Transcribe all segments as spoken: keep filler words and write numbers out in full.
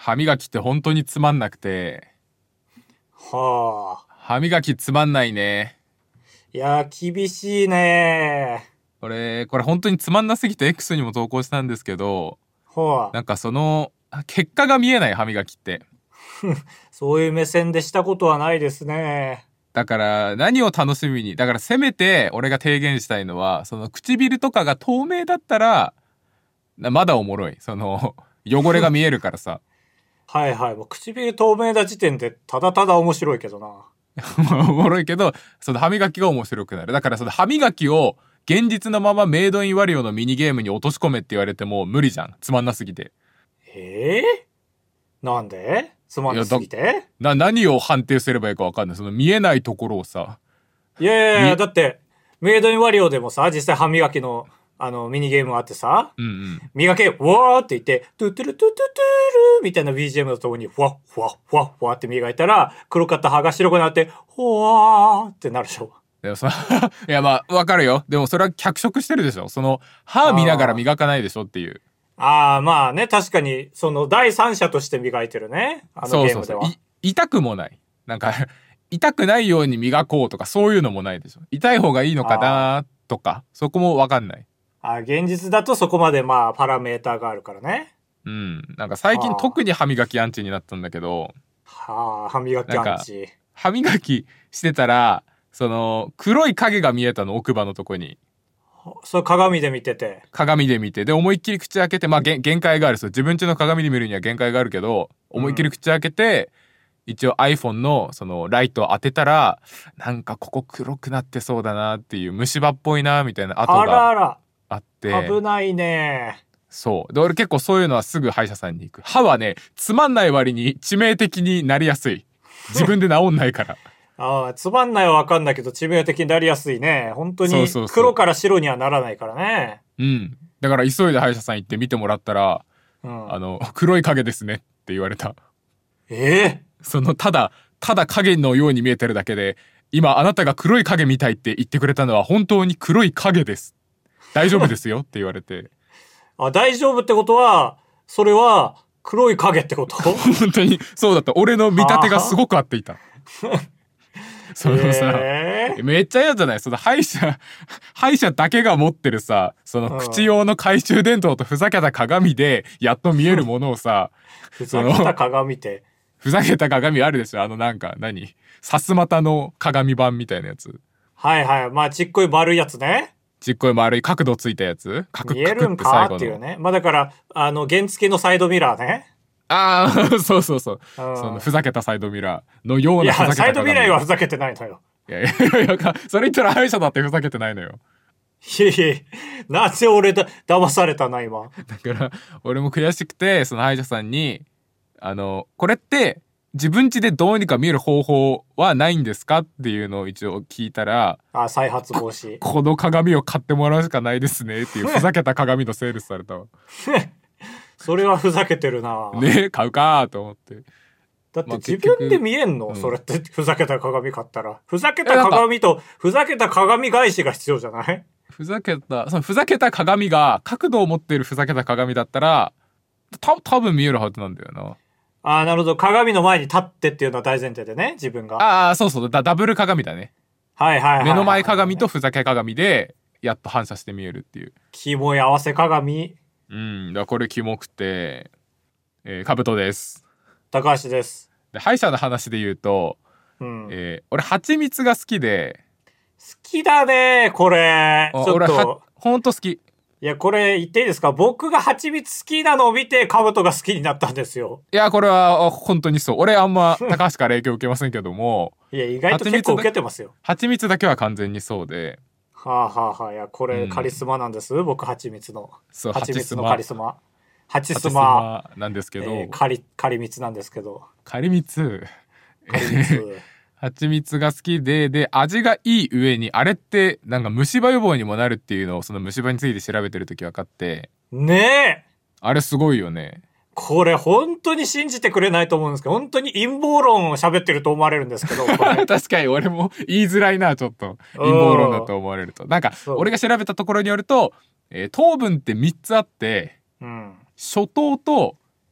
歯磨きって本当につまんなくて。 はあ。 歯磨きつまんないね。 いや、厳しいね。 これ、これ本当につまんなすぎて X にも投稿したんですけど、 はあ。 なんかその、結果が見えない歯磨きって。 そういう目線でしたことはないですね。 だから何を楽しみに、だからせめて俺が提言したいのは、その唇とかが透明だったら、まだおもろい。その、汚れが見えるからさ。 はいはい。もう唇透明な時点でただただ面白いけどな。 おもろいけど、その歯磨きが面白くなる。だからその歯磨きを現実のままメイドインワリオのミニゲームに落とし込めって言われても無理じゃん。つまんなすぎて。 ええー、なんでつまんなすぎてな、何を判定すればいいかわかんない。その見えないところをさ。 いやいやいや、だって、メイドインワリオでもさ、実際歯磨きの、あの、ミニゲームあってさ、 うんうん。 磨け、わーって言って、トゥトゥルトゥトゥトゥルみたいな ビージーエム のとこに、ふわふわふわふわって磨いたら、黒かった歯が白くなって、ほわーってなるでしょ。 でもさ、いやまあ、わかるよ。でもそれは脚色してるでしょ。その、歯見ながら磨かないでしょっていう。 ああ、まあね、確かに、その、第三者として磨いてるね。あのゲームでは。そうそうそう。 痛くもない。なんか、痛くないように磨こうとか、そういうのもないでしょ。痛い方がいいのかなとか、そこもわかんない。 あ、現実だとそこまでまあパラメーターがあるからね。 うん。なんか最近特に歯磨きアンチになったんだけど。 はあ、歯磨きアンチ。 歯磨きしてたら、その、黒い影が見えたの、奥歯のとこに。 それ鏡で見てて。 鏡で見て。で、思いっきり口開けて、まあ、限界がある。そう。自分家の鏡で見るには限界があるけど、思いっきり口開けて、うん、一応 iPhone のそのライトを当てたら、なんかここ黒くなってそうだなっていう、虫歯っぽいなみたいな跡があって。 あらあら。危ないね。 そう。で、俺結構そういうのはすぐ歯医者さんに行く。歯はね、つまんない割に致命的になりやすい。自分で治んないから。 ああ、つまんないはわかんないけど、致命的になりやすいね。本当に、黒から白にはならないからね。 うん。だから急いで歯医者さん行って見てもらったら、うん、あの、黒い影ですねって言われた。 ええー、その、ただ、ただ影のように見えてるだけで、今あなたが黒い影みたいって言ってくれたのは本当に黒い影です。大丈夫ですよって言われて。 あ、大丈夫ってことは、それは黒い影ってこと本当にそうだった。俺の見立てがすごく合っていた。そのさ、えー、めっちゃ嫌じゃない？その歯医者、歯医者だけが持ってるさ、その口用の懐中電灯とふざけた鏡でやっと見えるものをさ、 ふざけた鏡って。 ふざけた鏡あるでしょ？あのなんか何？さすまたの鏡版みたいなやつ。 はいはい。まあちっこい丸いやつね。 ちっこい丸い角度ついたやつ？カク見えるんかっていうね。まあだから、あの、原付のサイドミラーね。 ああ、そうそうそう。うん、そのふざけたサイドミラーのようなふざけた鏡。 いや、サイドミラーはふざけてないのよ。 いやいやいや、それ言ったら歯医者だってふざけてないのよ。 いやいや、なぜ俺だ、騙されたな、今。 だから、俺も悔しくて、その歯医者さんに、あの、これって、自分家でどうにか見える方法はないんですかっていうのを一応聞いたら、 あ、再発防止。 こ, この鏡を買ってもらうしかないですねっていうふざけた鏡のセールスされたわ。 それはふざけてるな。 ね、買うかと思って。 だって自分で見えんの、まあ、それってふざけた鏡買ったら。ふざけた鏡とふざけた鏡返しが必要じゃない？ ふざけた、そのふざけた鏡が角度を持っているふざけた鏡だったら、た多分見えるはずなんだよな。 ああ、なるほど。鏡の前に立ってっていうのは大前提でね、自分が。 ああ、そうそうだ、ダブル鏡だね。 はいはいはい、はい。 目の前鏡とふざけ鏡で、やっと反射して見えるっていう。 キモい合わせ鏡。 うん、だこれキモくて、えー、カブトです。 高橋です。 で、歯医者の話で言うと、うん、えー、俺蜂蜜が好きで。 好きだねこれ。ちょっと。 俺は、ほんと好き。 いや、これ言っていいですか？僕が蜂蜜好きなのを見て、カブトが好きになったんですよ。 いや、これは本当にそう。俺あんま高橋から影響受けませんけども。 いや、意外と結構受けてますよ。 蜂蜜だけは完全にそうで。 はあはあはあ、いや、これカリスマなんです、うん、僕、蜂蜜の。 そう、 蜂蜜のカリスマ。蜂スマなんですけど。 えー、カリ、カリ蜜なんですけど。 カリ蜜。カリ蜜。蜂蜜が好きで、で、味がいい上に、あれって、なんか虫歯予防にもなるっていうのを、その虫歯について調べてるとき分かって。 ねえあれすごいよね。 これ本当に信じてくれないと思うんですけど、本当に陰謀論を喋ってると思われるんですけど。 確かに俺も言いづらいな、ちょっと。陰謀論だと思われると。なんか、俺が調べたところによると、えー、糖分ってみっつあって、うん、初糖と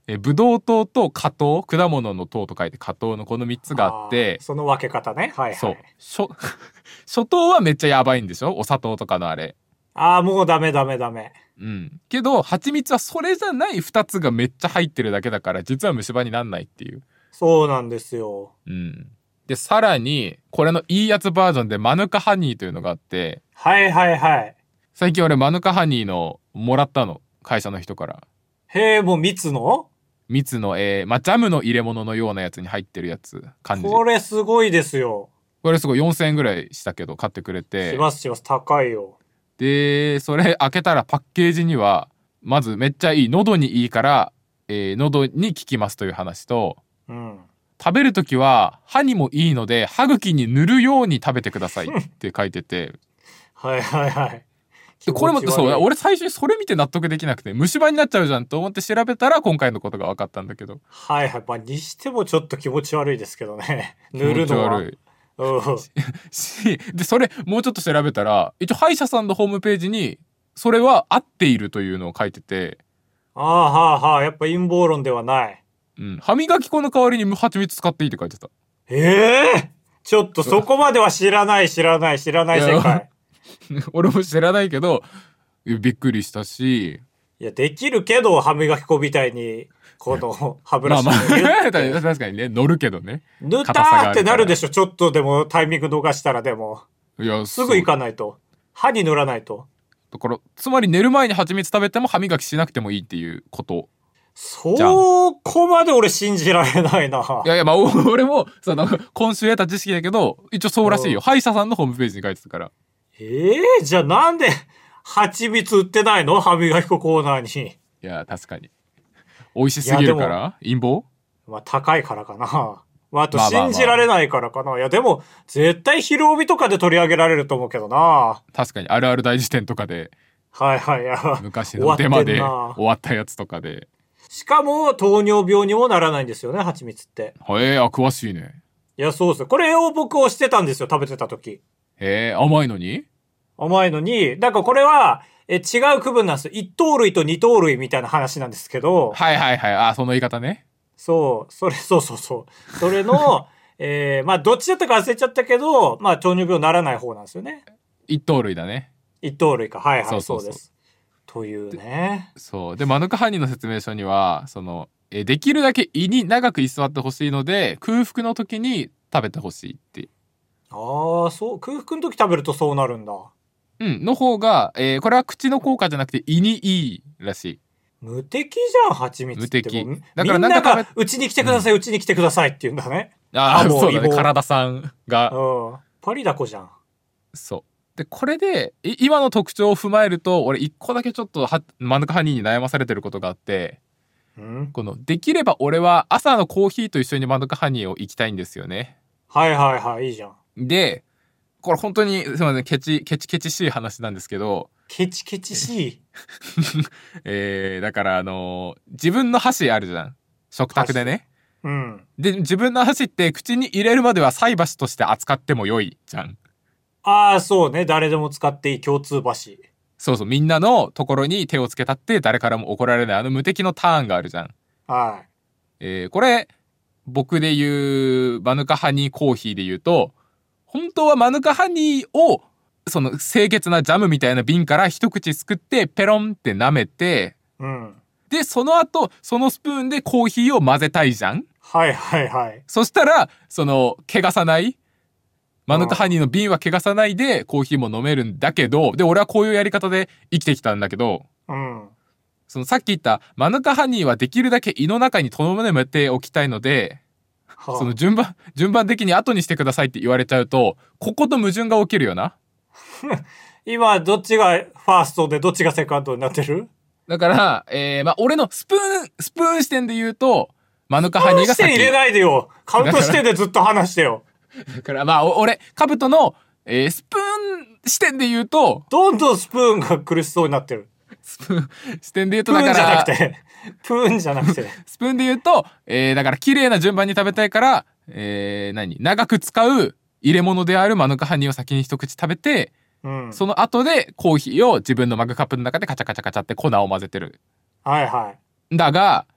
えブドウ糖と果糖、果物の糖と書いて果糖のこのみっつがあって、 その分け方ね。はいはい。 そう初初糖はめっちゃやばいんでしょ、お砂糖とかのあれ。 ああ、もうダメダメダメ。 うん。けど蜂蜜はそれじゃないふたつがめっちゃ入ってるだけだから、実は虫歯になんないっていう。 そうなんですよ。 うん。でさらにこれのいいやつバージョンでマヌカハニーというのがあって、 はいはいはい。 最近俺マヌカハニーのもらったの、会社の人から。 へえ、もう蜜の蜜の、えー、まあ、ジャムの入れ物のようなやつに入ってるやつ、感じ。 これすごいですよ。 これすごいよんせんえんぐらいしたけど買ってくれて。 しますします、高いよ。 でそれ開けたらパッケージにはまずめっちゃいい、喉にいいから、えー、喉に効きますという話と、 うん、 食べるときは歯にもいいので歯茎に塗るように食べてくださいって書いててはいはいはい。 これもそう、俺最初にそれ見て納得できなくて、虫歯になっちゃうじゃんと思って調べたら今回のことが分かったんだけど。 はいはい。まあにしてもちょっと気持ち悪いですけどね。塗るのは。 気持ち悪い。しでそれもうちょっと調べたら一応歯医者さんのホームページにそれは合っているというのを書いてて、 ああはあはあ、やっぱ陰謀論ではない。 うん、歯磨き粉の代わりに蜂蜜使っていいって書いてた。 ええー、ちょっとそこまでは知らない知らない知らない世界。 俺も知らないけどびっくりしたし、 いやできるけど歯磨き粉みたいにこの歯ブラシまあまあ確かにね、乗るけどね、 塗ったーってなるでしょ。ちょっとでもタイミング逃したら。でもいやすぐ行かないと、歯に塗らないと。 だからつまり寝る前に蜂蜜食べても歯磨きしなくてもいいっていうこと。 そこまで俺信じられないな。 いやいや、まあ俺もその今週得た知識だけど一応そうらしいよ。歯医者さんのホームページに書いてたから。 ええー、じゃあなんで蜂蜜売ってないの、歯磨き粉コーナーに。 いや確かに美味しすぎるから陰謀。 まあ高いからかな。まああと信じられないからかな。いやでも絶対昼帯とかで取り上げられると思うけどな。 確かにあるある大辞典とかで。 はいはい、いや昔のデマで終わったやつとかで。 しかも糖尿病にもならないんですよね、蜂蜜って。 へえ、あ、詳しいね。 いやそうですよ。これを僕押してたんですよ、食べてた時。 へえ、甘いのに甘いのに、だからこれはえ違う区分なんですよ。一糖類と二糖類みたいな話なんですけど。 はいはいはい。あ、その言い方ね。 そう、それ、そうそうそう。それの、えー、まあ、どっちだったか忘れちゃったけど、まあ、糖尿病ならない方なんですよね。 一糖類だね。 一糖類か。はいはい、 そうそうそうそうです。というね。 そう。で、マヌカハニーの説明書には、その、え、できるだけ胃に長く居座ってほしいので、空腹の時に食べてほしいって。 ああ、そう、空腹の時食べるとそうなるんだ。 うん、の方が、えー、これは口の効果じゃなくて胃にいいらしい。 無敵じゃん、蜂蜜って。 無敵。 だからなんか、うちに来てください、うちに来てくださいって言うんだね。 ああ、そうだね。体さんが。 うん。パリダコじゃん。 そう。で、これで、今の特徴を踏まえると、俺一個だけちょっとはマヌカハニーに悩まされてることがあって、 んこの、できれば俺は朝のコーヒーと一緒にマヌカハニーを行きたいんですよね。 はいはいはい、いいじゃん。 で、これ本当に、すみません、ケチ、ケチケチしい話なんですけど。 ケチケチしいえー、だからあのー、自分の箸あるじゃん。食卓でね。 うん。 で、自分の箸って口に入れるまでは菜箸として扱っても良いじゃん。 ああ、そうね。誰でも使っていい共通箸。 そうそう、みんなのところに手をつけたって誰からも怒られないあの無敵のターンがあるじゃん。 はい。 えー、これ、僕で言う、マヌカハニーコーヒーで言うと、本当はマヌカハニーを、その清潔なジャムみたいな瓶から一口すくってペロンって舐めて、 うん。 で、その後、そのスプーンでコーヒーを混ぜたいじゃん。 はいはいはい。 そしたら、その、汚さない、マヌカハニーの瓶は汚さないでコーヒーも飲めるんだけど、で、俺はこういうやり方で生きてきたんだけど、 うん。 そのさっき言ったマヌカハニーはできるだけ胃の中に留めておきたいので、はあ、その順番、順番的に後にしてくださいって言われちゃうと、ここと矛盾が起きるよな。 今、どっちがファーストでどっちがセカンドになってる？ だから、えー、まあ、俺のスプーン、スプーン視点で言うと、マヌカハニーが先。 スプーン視点入れないでよ。カウント視点でずっと話してよ。 だから、まあ、俺、カブトの、えー、スプーン視点で言うと、 どんどんスプーンが苦しそうになってる。 スプーン視点で言うと、だから、 プーンじゃなくて、プーンじゃなくて。 スプーンで言うと、えー、だから綺麗な順番に食べたいから、えー、何長く使う入れ物であるマヌカハニーを先に一口食べて、うん、その後でコーヒーを自分のマグカップの中でカチャカチャカチャって粉を混ぜてる。 はいはい。 だが、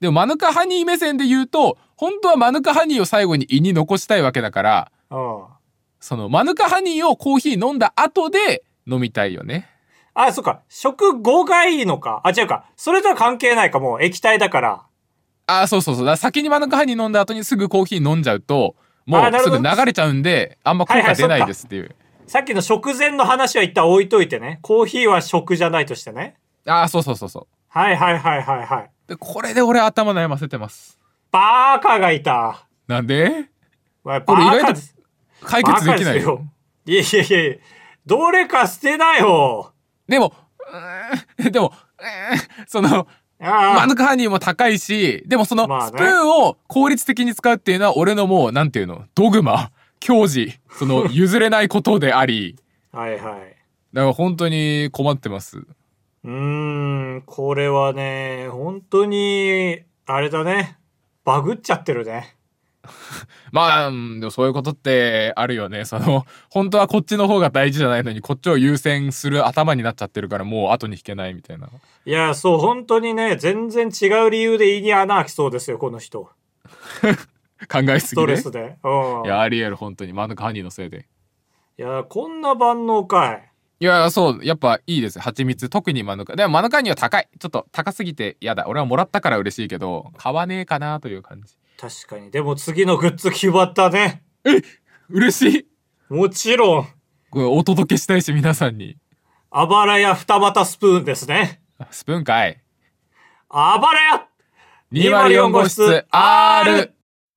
でもマヌカハニー目線で言うと、本当はマヌカハニーを最後に胃に残したいわけだから、 うん。 そのマヌカハニーをコーヒー飲んだ後で飲みたいよね。 あ、そっか。食後がいいのか。あ、違うか。それとは関係ないか。もう液体だから。 あ、そうそうそう。だから先にマヌカハニー飲んだ後にすぐコーヒー飲んじゃうと、もうすぐ流れちゃうんで、あんま効果出ないですっていう。 はいはい、さっきの食前の話は一旦置いといてね。コーヒーは食じゃないとしてね。 あ、そうそうそうそう。 はいはいはいはいはい。 で、これで俺頭悩ませてます。 バーカがいた。 なんで？ これ意外と解決できないよ。 いやいやいや、どれか捨てなよ。 でも、うーんでも、うーんその、マヌカハニーも高いし、でもそのスプーンを効率的に使うっていうのは俺のもう、なんていうの、ドグマ、矜持、その譲れないことであり。 はいはい。 だから本当に困ってます。 うーん、これはね、本当に、あれだね。バグっちゃってるね。 まあ、でもそういうことってあるよね。その、本当はこっちの方が大事じゃないのに、こっちを優先する頭になっちゃってるから、もう後に引けないみたいな。 いや、そう、本当にね、全然違う理由で胃に穴開きそうですよ、この人。考えすぎで。ストレスで。 うん。いや、あり得る、本当に。マヌカハニーのせいで。 いや、こんな万能かい。 いや、そう、やっぱいいです。蜂蜜。特にマヌカ。でもマヌカハニーは高い。ちょっと高すぎて嫌だ。俺はもらったから嬉しいけど、買わねえかなという感じ。 確かに。でも次のグッズ決まったね。 え、嬉しい。 もちろん。 これお届けしたいし、皆さんに。 あばらや二股スプーンですね。 スプーンかい。 あばらやにまるよん号室 R。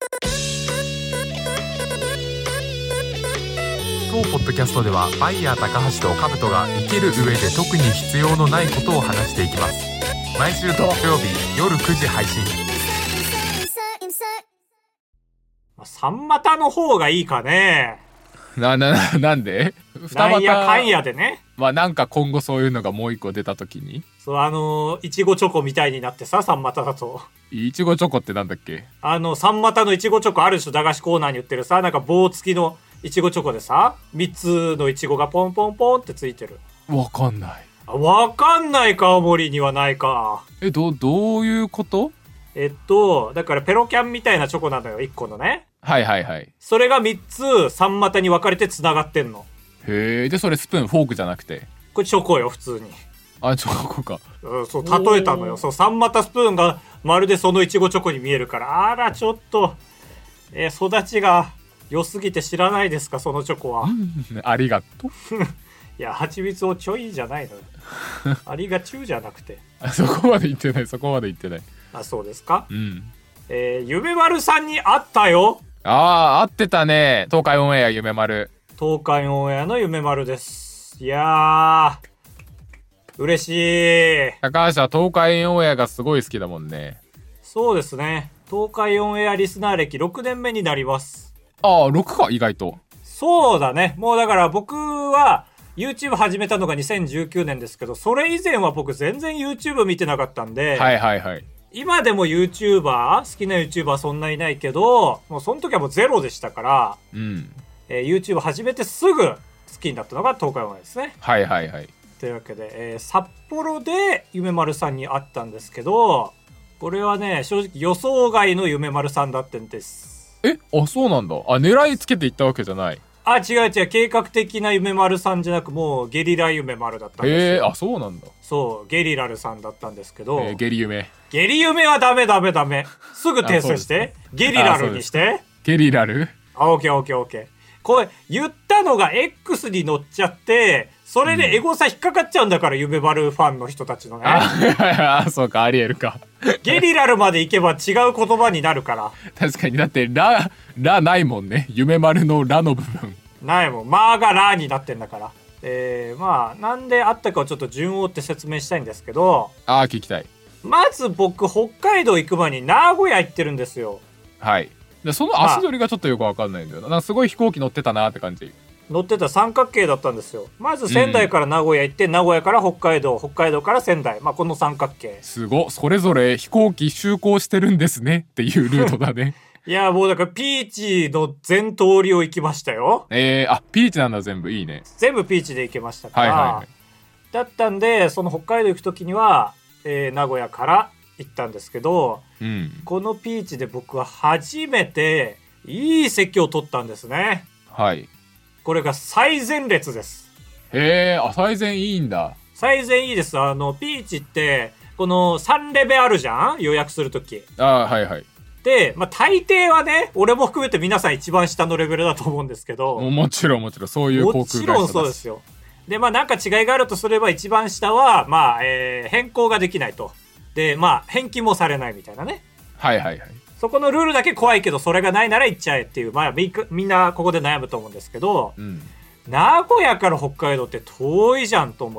当ポッドキャストではバイヤー高橋とカブトが生きる上で特に必要のないことを話していきます。毎週土曜日夜くじ配信。 三股の方がいいかね。 な、な、なんで？ なんやかんやでね。 まあなんか今後そういうのがもう一個出た時に。 そう、あのー、いちごチョコみたいになってさ、三股だと。 いちごチョコってなんだっけ？あの、三股のいちごチョコあるでしょ、駄菓子コーナーに売ってるさ、なんか棒付きのいちごチョコでさ、みっつのいちごがポンポンポンってついてる。 わかんない。 あ、わかんないか、青森にはないか。 え、ど、どういうこと？ えっと、だからペロキャンみたいなチョコなのよ、いっこのね。 はいはいはい。 それがみっつ三股に分かれて繋がってんの。 へえ、で、それスプーン、フォークじゃなくて。 これチョコよ、普通に。 あ、チョコか。 うん、そう、例えたのよ。そう、三股スプーンがまるでそのいちごチョコに見えるから、あら、ちょっと、えー、育ちが良すぎて知らないですか、そのチョコは。 ありがとう。 いや、蜂蜜をちょいじゃないのよ。ありがちゅうじゃなくて。 あ、そこまで言ってない、そこまで言ってない。 あ、そうですか。 うん。 えー、夢丸さんに会ったよ。 ああ、会ってたね。東海オンエア夢丸。 東海オンエアの夢丸です。いやー、嬉しい。 高橋は東海オンエアがすごい好きだもんね。 そうですね。東海オンエアリスナー歴ろくねんめになります。 ああ、ろくか、意外と。 そうだね。もうだから僕は YouTube 始めたのがにせんじゅうきゅうねんですけど、それ以前は僕全然 YouTube 見てなかったんで。 はいはいはい。 今でも YouTuber、好きな YouTuber そんないないけど、もうその時はもうゼロでしたから、 うん。 えー、YouTube 始めてすぐ好きになったのが東海オンエアですね。 はいはいはい。 というわけで、えー、札幌で夢丸さんに会ったんですけど、これはね、正直予想外の夢丸さんだったんです。 え、あ、そうなんだ。あ、狙いつけていったわけじゃない。 あ、違う違う、計画的な夢丸さんじゃなく、もうゲリラ夢丸だったんですよ。 へえ、あ、そうなんだ。 そう、ゲリラルさんだったんですけど、 えー、ゲリ夢。 ゲリ夢はダメダメダメ。すぐ訂正して。ゲリラルにして。 ゲリラル？ あ、オッケーオッケーオッケー。これ、言ったのが X に乗っちゃって、それでエゴサ引っかかっちゃうんだから、うん、夢丸ファンの人たちのね。 ああ、そうか、ありえるか。 ゲリラルまで行けば違う言葉になるから。 確かに、だって、ラ、ラないもんね。夢丸のラの部分。 ないもん。マーがラになってんだから。えー、まあ、なんであったかをちょっと順を追って説明したいんですけど。 ああ、聞きたい。 まず僕、北海道行く前に名古屋行ってるんですよ。 はい。でその足取りがちょっとよくわかんないんだよな。なんかすごい飛行機乗ってたなって感じ。 乗ってた三角形だったんですよ。まず仙台から名古屋行って、うん、名古屋から北海道、北海道から仙台。まあ、この三角形。 すご。それぞれ飛行機就航してるんですねっていうルートだね。 いや、もうだからピーチの全通りを行きましたよ。 えー、あ、ピーチなんだ全部。いいね。 全部ピーチで行けましたから。はいはいはい。だったんで、その北海道行くときには、えー、名古屋から行ったんですけど、 うん、 このピーチで僕は初めていい席を取ったんですね。 はい。 これが最前列です。 へえ、あ、最前いいんだ。 最前いいです。あの、ピーチって、このさんレベあるじゃん、予約するとき。 あ、はいはい。 で、まあ、大抵はね、俺も含めて皆さん一番下のレベルだと思うんですけど。 もちろんもちろん、そういう航空会社だし。 もちろんそうですよ。で、まあなんか違いがあるとすれば一番下は、まあ、えー、変更ができないと。で、まあ、返金もされないみたいなね。 はいはいはい。 そこのルールだけ怖いけど、それがないなら行っちゃえっていう、まあ、み、みんなここで悩むと思うんですけど、 うん、 名古屋から北海道って遠いじゃんと思って、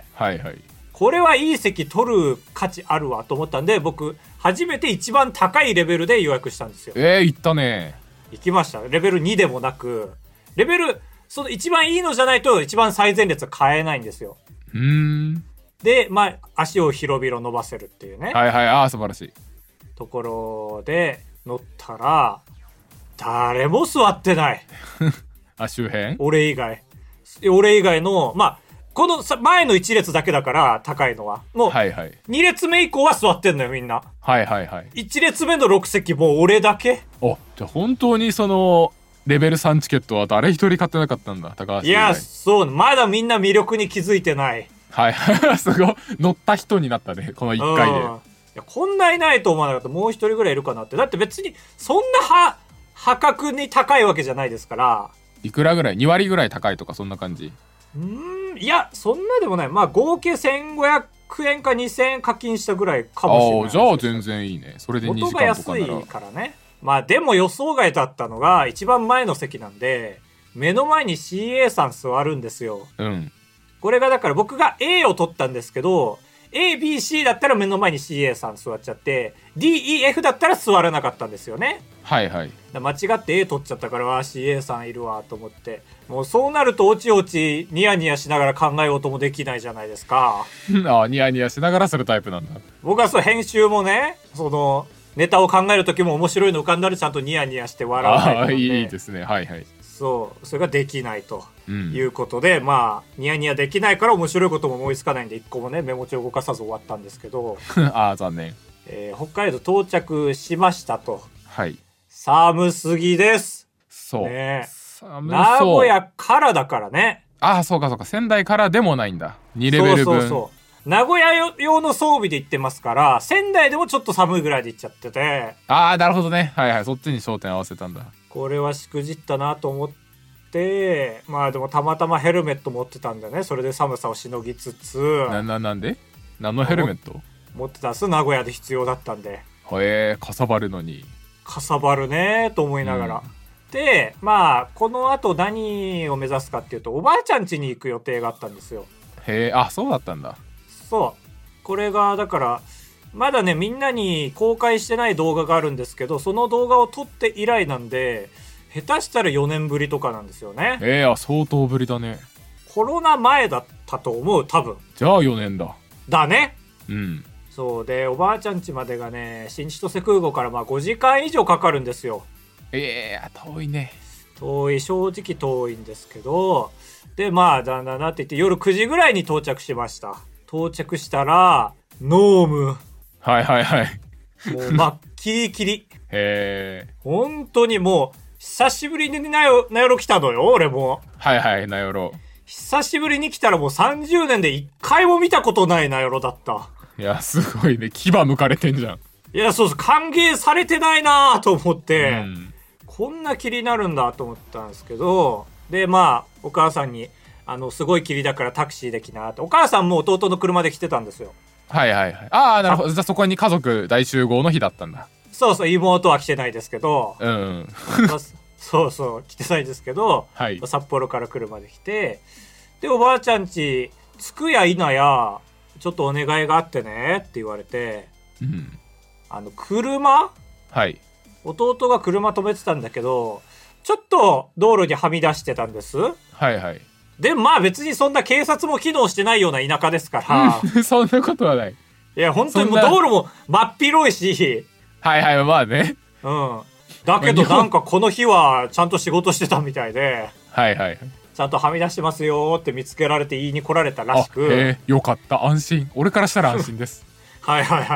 はいはい。 これはいい席取る価値あるわと思ったんで、僕、初めて一番高いレベルで予約したんですよ。 えー、行ったね。 行きました。レベルにでもなく、レベル、その一番いいのじゃないと一番最前列は買えないんですよ。 うーん。 で、まあ、足を広々伸ばせるっていうね。 はいはい、ああ、素晴らしい。 ところで乗ったら、誰も座ってない。 あ、周辺俺以外。俺以外の、まあ、この前のいち列だけだから高いのは。もう、 はいはい、 に列目以降は座ってんのよみんな。 はいはいはい。 いち列目のろく席もう俺だけ。 お、じゃあ本当にその、レベルさんチケットは誰一人買ってなかったんだ、高橋以外。 いや、そう、まだみんな魅力に気づいてない。 はい。すごい。乗った人になったね、このいっかいで。いや、こんないないと思わなかった。もう一人ぐらいいるかなって。だって別に、そんなは、破格に高いわけじゃないですから。 いくらぐらい ?に 割ぐらい高いとかそんな感じ？ うーん、いや、そんなでもない。まあ、合計せんごひゃくえんかにせんえん課金したぐらいかもしれない。 ああ、じゃあ全然いいね。それでにじかんとかなら。 元が安いからね。まあ、でも予想外だったのが、一番前の席なんで、目の前に シーエー さん座るんですよ。 うん。 これがだから僕が A を取ったんですけど、A、B、C だったら目の前に シーエー さん座っちゃって、D、E、F だったら座らなかったんですよね。 はいはい。 間違って A 取っちゃったから、シーエー さんいるわと思って。もうそうなるとおちおちニヤニヤしながら考えようともできないじゃないですか。 ああ、ニヤニヤしながらするタイプなんだ。 僕はそう編集もね、その、ネタを考える時も面白いの浮かんだらちゃんとニヤニヤして笑うタイプなんで。 ああ、いいですね。はいはい。 そう、それができないとうんいうことで、まあニヤニヤできないから面白いことも思いつかないんで一個もねメモ帳動かさず終わったんですけどああ、残念。 えー、北海道到着しましたと。 はい。 寒すぎです。 そう。 ね、 寒そう。 名古屋からだからね。 ああ、そうかそうか。仙台からでもないんだ。にレベル分。そうそうそう。 名古屋用の装備で行ってますから、仙台でもちょっと寒いぐらいで行っちゃってて。 ああ、なるほどね。はいはい。そっちに焦点合わせたんだ。 これはしくじったなと思って、まあでもたまたまヘルメット持ってたんでね、それで寒さをしのぎつつ。 な、な、なんで何のヘルメット持ってたんです。名古屋で必要だったんで。 へえ、かさばるのに。 かさばるねと思いながら。うん、で、まあ、この後何を目指すかっていうと、おばあちゃん家に行く予定があったんですよ。 へえ、あ、そうだったんだ。 そう。これが、だから、まだね、みんなに公開してない動画があるんですけど、その動画を撮って以来なんで、下手したらよねんぶりとかなんですよね。 えー、あ、相当ぶりだね。 コロナ前だったと思う、多分。 じゃあよねんだ。 だね。 うん。 そうで、おばあちゃん家までがね、新千歳空港からまあごじかん以上かかるんですよ。 ええー、遠いね。 遠い、正直遠いんですけど、で、まあ、だんだんなって言って夜くじぐらいに到着しました。到着したら、ノーム。 はいはいはい。 もう、まっきりきり。 へえ。 本当にもう、久しぶりにナヨ、ナヨロ来たのよ、俺も。 はいはい、ナヨロ。 久しぶりに来たらもうさんじゅうねんでいっかいも見たことないナヨロだった。 いや、すごいね。牙向かれてんじゃん。 いや、そうそう、歓迎されてないなと思って、うん、こんな気になるんだと思ったんですけど、で、まあ、お母さんに、あの、すごい霧だからタクシーで来なって。お母さんも弟の車で来てたんですよ。 はいはいはい。ああ、なるほど。じゃあそこに家族大集合の日だったんだ。 そうそう、妹は来てないですけど。 うん、うん。 そうそう、来てないですけど、はい、札幌から車で来て、で、おばあちゃん家、着くや否や、ちょっとお願いがあってねって言われて、 うん、 あの、車？ はい。 弟が車止めてたんだけど、ちょっと道路にはみ出してたんです。 はいはい。 で、まあ別にそんな警察も機能してないような田舎ですから。 そんなことはない。 いや、本当にもう道路も真っ広いし。 はいはい、まあね。 うん。だけどなんかこの日はちゃんと仕事してたみたいで。 はいはい。 ちゃんとはみ出してますよって見つけられて言いに来られたらしく。 へえ、よかった。安心。俺からしたら安心です。 はいはいはい。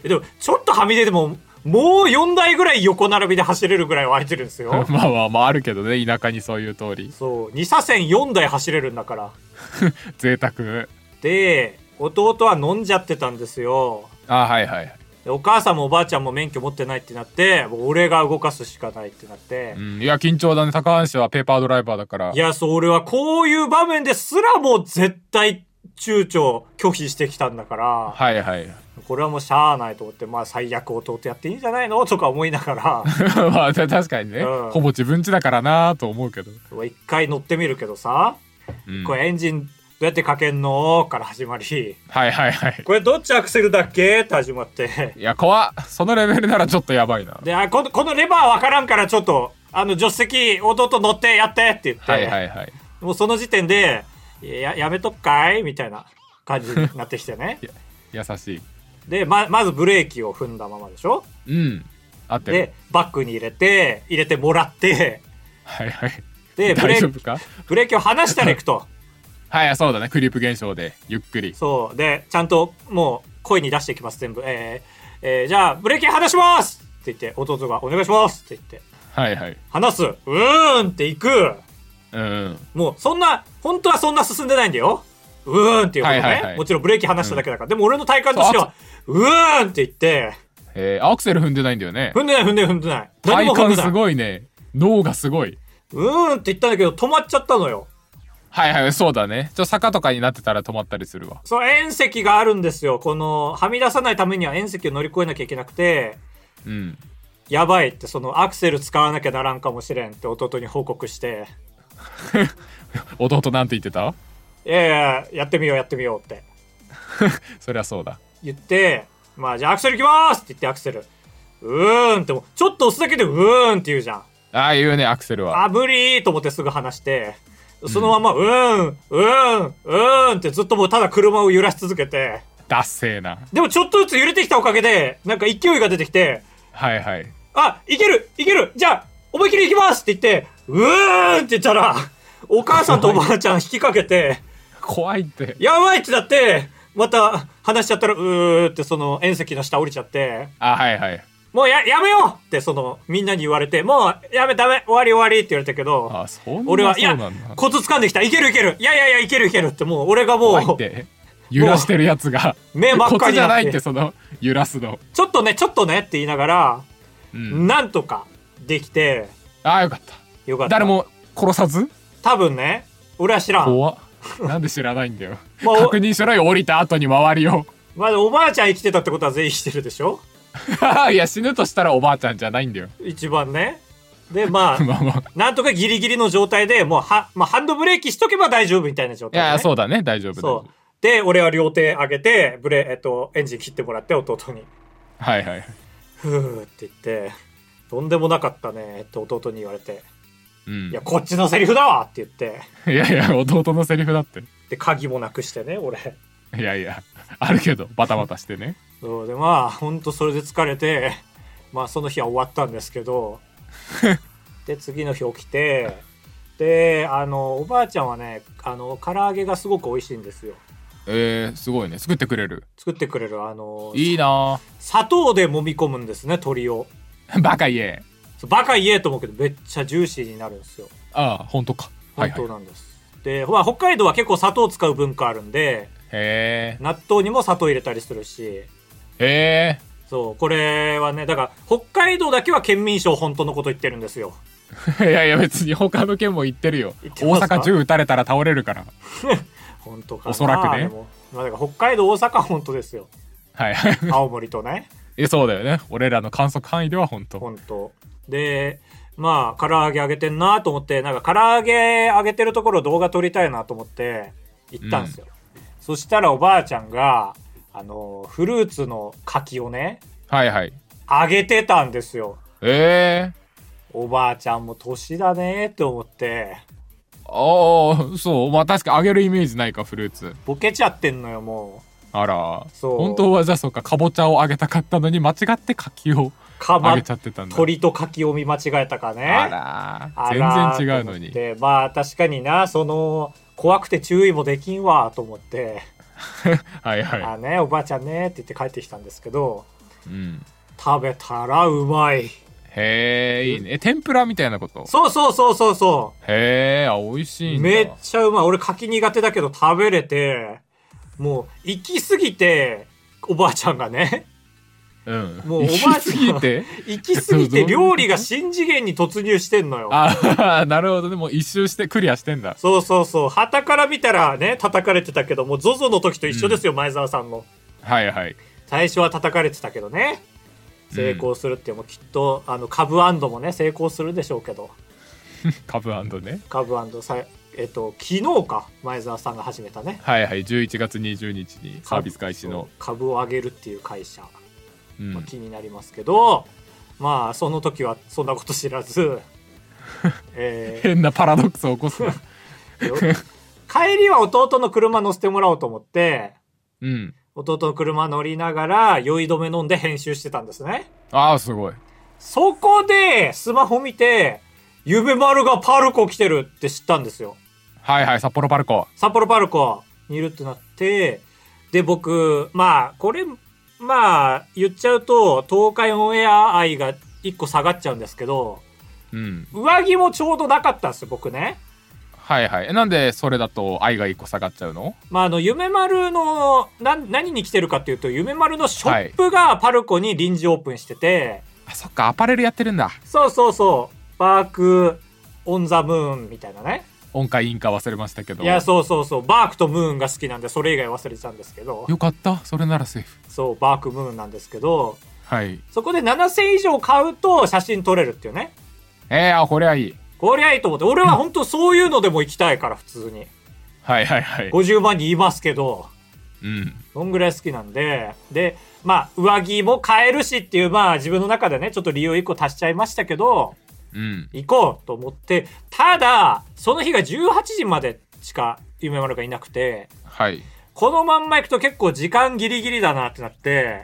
でもちょっとはみ出てももうよんだいぐらい横並びで走れるぐらいは空いてるんですよまあまあまああるけどね、田舎にそういう通り。 そうに車線よんだい走れるんだから贅沢で弟は飲んじゃってたんですよ。 あ、はいはい。 でお母さんもおばあちゃんも免許持ってないってなって、もう俺が動かすしかないってなって、 うん、いや緊張だね。高橋はペーパードライバーだから。 いやそう俺はこういう場面ですらも絶対躊躇拒否してきたんだから、 はいはい。 これはもうしゃあないと思って、まあ最悪弟やっていいんじゃないのとか思いながらまあ確かにね、うん、ほぼ自分家だからなと思うけど、 一回乗ってみるけどさ、うん、これエンジンどうやってかけんのから始まり、 はいはいはい、 これどっちアクセルだっけって始まって、 いや怖っ、そのレベルならちょっとやばいな。 であこのこのレバーわからんからちょっとあの助手席弟乗ってやってって言って、 はいはいはい、 もうその時点でややめとくかいみたいな感じになってきてね優しい。でま, まずブレーキを踏んだままでしょ。 うんあってる。 でバッグに入れて入れてもらってはいはい、 でブレーキブレーキを離したらいくとはいそうだね、クリップ現象でゆっくり、 そうでちゃんともう声に出していきます全部、えーえー、じゃあブレーキ離しますって言って弟がお願いしますって言ってはいはい離す、うーんっていく、 うん、 もうそんな本当はそんな進んでないんだよ、うーんっていうことね、はいはいはい、もちろんブレーキ離しただけだから、うん、でも俺の体感としてはうーんって言って、 えー、アクセル踏んでないんだよね。 踏んでない踏んでない踏んでない。 体感すごいね。脳がすごい。 うーんって言ったんだけど止まっちゃったのよ。 はいはいそうだね。ちょっと坂とかになってたら止まったりするわ。 そう縁石があるんですよ。このはみ出さないためには縁石を乗り越えなきゃいけなくて、 うん。 やばいってそのアクセル使わなきゃならんかもしれんって弟に報告して弟なんて言ってた？ いやいややってみようやってみようってそりゃそうだ言って、まあじゃあアクセルいきますって言ってアクセルうーんってもちょっと押すだけでうーんって言うじゃん。 ああ言うねアクセルは。 あ無理と思ってすぐ離してそのままうーんうーんうーんってずっともうただ車を揺らし続けて、 ダッセーな。 でもちょっとずつ揺れてきたおかげでなんか勢いが出てきて、 はいはいあいけるいけるじゃあ思いっきりいきますって言ってうーんって言ったらお母さんとおばあちゃん引きかけて怖いってやばいってなってまた話しちゃったらうーってその縁石の下降りちゃって、 あはいはいもう や, やめようってそのみんなに言われて、もうやめダメ終わり終わりって言われたけど、 あそんな俺はいやそうなんだ、 コツ掴んできたいけるいけるいやいやいやいけるいけるってもう俺がもう揺らしてるやつが目真っ赤になって、コツじゃないってその揺らすのちょっとねちょっとねって言いながら、 うん、 なんとかできて、 ああよかったよかった。 誰も殺さず？ 多分ね俺は知らん。 怖っなんで知らないんだよまあ、確認しろよ降りた後に周りを。 まあおばあちゃん生きてたってことは全員生きてるでしょいや死ぬとしたらおばあちゃんじゃないんだよ一番ね。でまあまあ、まあ、なんとかギリギリの状態でもうは、まあ、ハンドブレーキしとけば大丈夫みたいな状態、ね、 いやそうだね大丈夫。 そうで俺は両手上げてブレ、えっと、エンジン切ってもらって弟にはいはいふーって言ってとんでもなかったねって弟に言われて、うん、いやこっちのセリフだわって言って、 いやいや弟のセリフだって。 で鍵もなくしてね俺。 いやいやあるけどバタバタしてねそうでまあほんとそれで疲れてまあその日は終わったんですけどで次の日起きてであのおばあちゃんはねあの唐揚げがすごく美味しいんですよ。 えー、すごいね作ってくれる作ってくれるあのいいな。 砂糖で揉み込むんですね鶏を。 バカ言えバカ言えと思うけどめっちゃジューシーになるんですよ。 ああ本当か。 本当なんです、はいはい、で、まあ、北海道は結構砂糖使う文化あるんで、 へ納豆にも砂糖入れたりするし、 へえそうこれはねだから北海道だけは県民賞本当のこと言ってるんですよいやいや別に他の県も言ってるよ。大阪銃撃たれたら倒れるから本当かな。 おそらくね。 まあ、だから北海道大阪は本当ですよ。 はい青森とねえそうだよね俺らの観測範囲では本当本当でまあ唐揚げ揚げてんなと思ってなんか唐揚げ揚げてるところ動画撮りたいなと思って行ったんですよ、うん、そしたらおばあちゃんがあのフルーツの柿をねはいはい揚げてたんですよ。 ええー、 おばあちゃんも年だねって思って。 ああそうまあ確か揚げるイメージないかフルーツ。 ボケちゃってんのよもう。 あらそう本当はじゃあそうかかぼちゃを揚げたかったのに間違って柿を揚げちゃってたんだ。 鳥と柿を見間違えたかね。 あら全然違うのに。 でまあ確かになその怖くて注意もできんわと思ってはいはいあねおばあちゃんねって言って帰ってきたんですけど、 うん、 食べたらうまい。 へえ、いいね。え、天ぷらみたいなこと？ そうそうそうそうそう。 へえ、あ、美味しいんだ。 めっちゃうまい。俺牡蠣苦手だけど食べれて、もう行き過ぎて、おばあちゃんがね。 うん。 もうおばあちゃん行き過ぎて行き過ぎて料理が新次元に突入してんのよ。 ああ、なるほどね。もう一周してクリアしてんだ。 そうそうそう。旗から見たらね、叩かれてたけど、もう ゾゾ の時と一緒ですよ、うん、前澤さんの。 はいはい。 最初は叩かれてたけどね。成功するってもきっと、あのカブアンドもね成功するでしょうけどカブアンドねカブアンドさえっと昨日か前澤さんが始めたねはいはいじゅういちがつにじゅうにちにサービス開始の株を上げるっていう会社、 うんまあ、気になりますけどまあその時はそんなこと知らず、 えー、変なパラドックスを起こすな帰りは弟の車乗せてもらおうと思ってうん弟の車乗りながら酔い止め飲んで編集してたんですね。 ああすごい。 そこでスマホ見て夢丸がパルコ来てるって知ったんですよ。 はいはい札幌パルコ札幌パルコにいるってなってで僕まあこれまあ言っちゃうと東海オンエア愛がいっこ下がっちゃうんですけど、 うん、 上着もちょうどなかったんですよ僕ね。 はいはい。なんでそれだと愛がいっこ下がっちゃうの？ まああの夢丸のな何に来てるかっていうと夢丸のショップがパルコに臨時オープンしてて、 はい、あそっかアパレルやってるんだ。 そうそうそうバークオンザムーンみたいなね。 音か陰か忘れましたけど。 いやそうそうそうバークとムーンが好きなんでそれ以外忘れちゃうんですけど。 よかったそれならセーフ。 そうバークムーンなんですけど、 はい。 そこでななせん以上買うと写真撮れるっていうね。 えー、あこれはいい。 こりゃいいと思って。俺は本当そういうのでも行きたいから普通に。 はいはいはい。 ごじゅうまんに言いますけど。 うん。 そんぐらい好きなんで。で、まあ上着も買えるしっていうまあ自分の中でねちょっと理由いっこ足しちゃいましたけど。 うん。 行こうと思って。ただ、その日がじゅうはちじまでしか夢丸がいなくて。 はい。 このまんま行くと結構時間ギリギリだなってなって。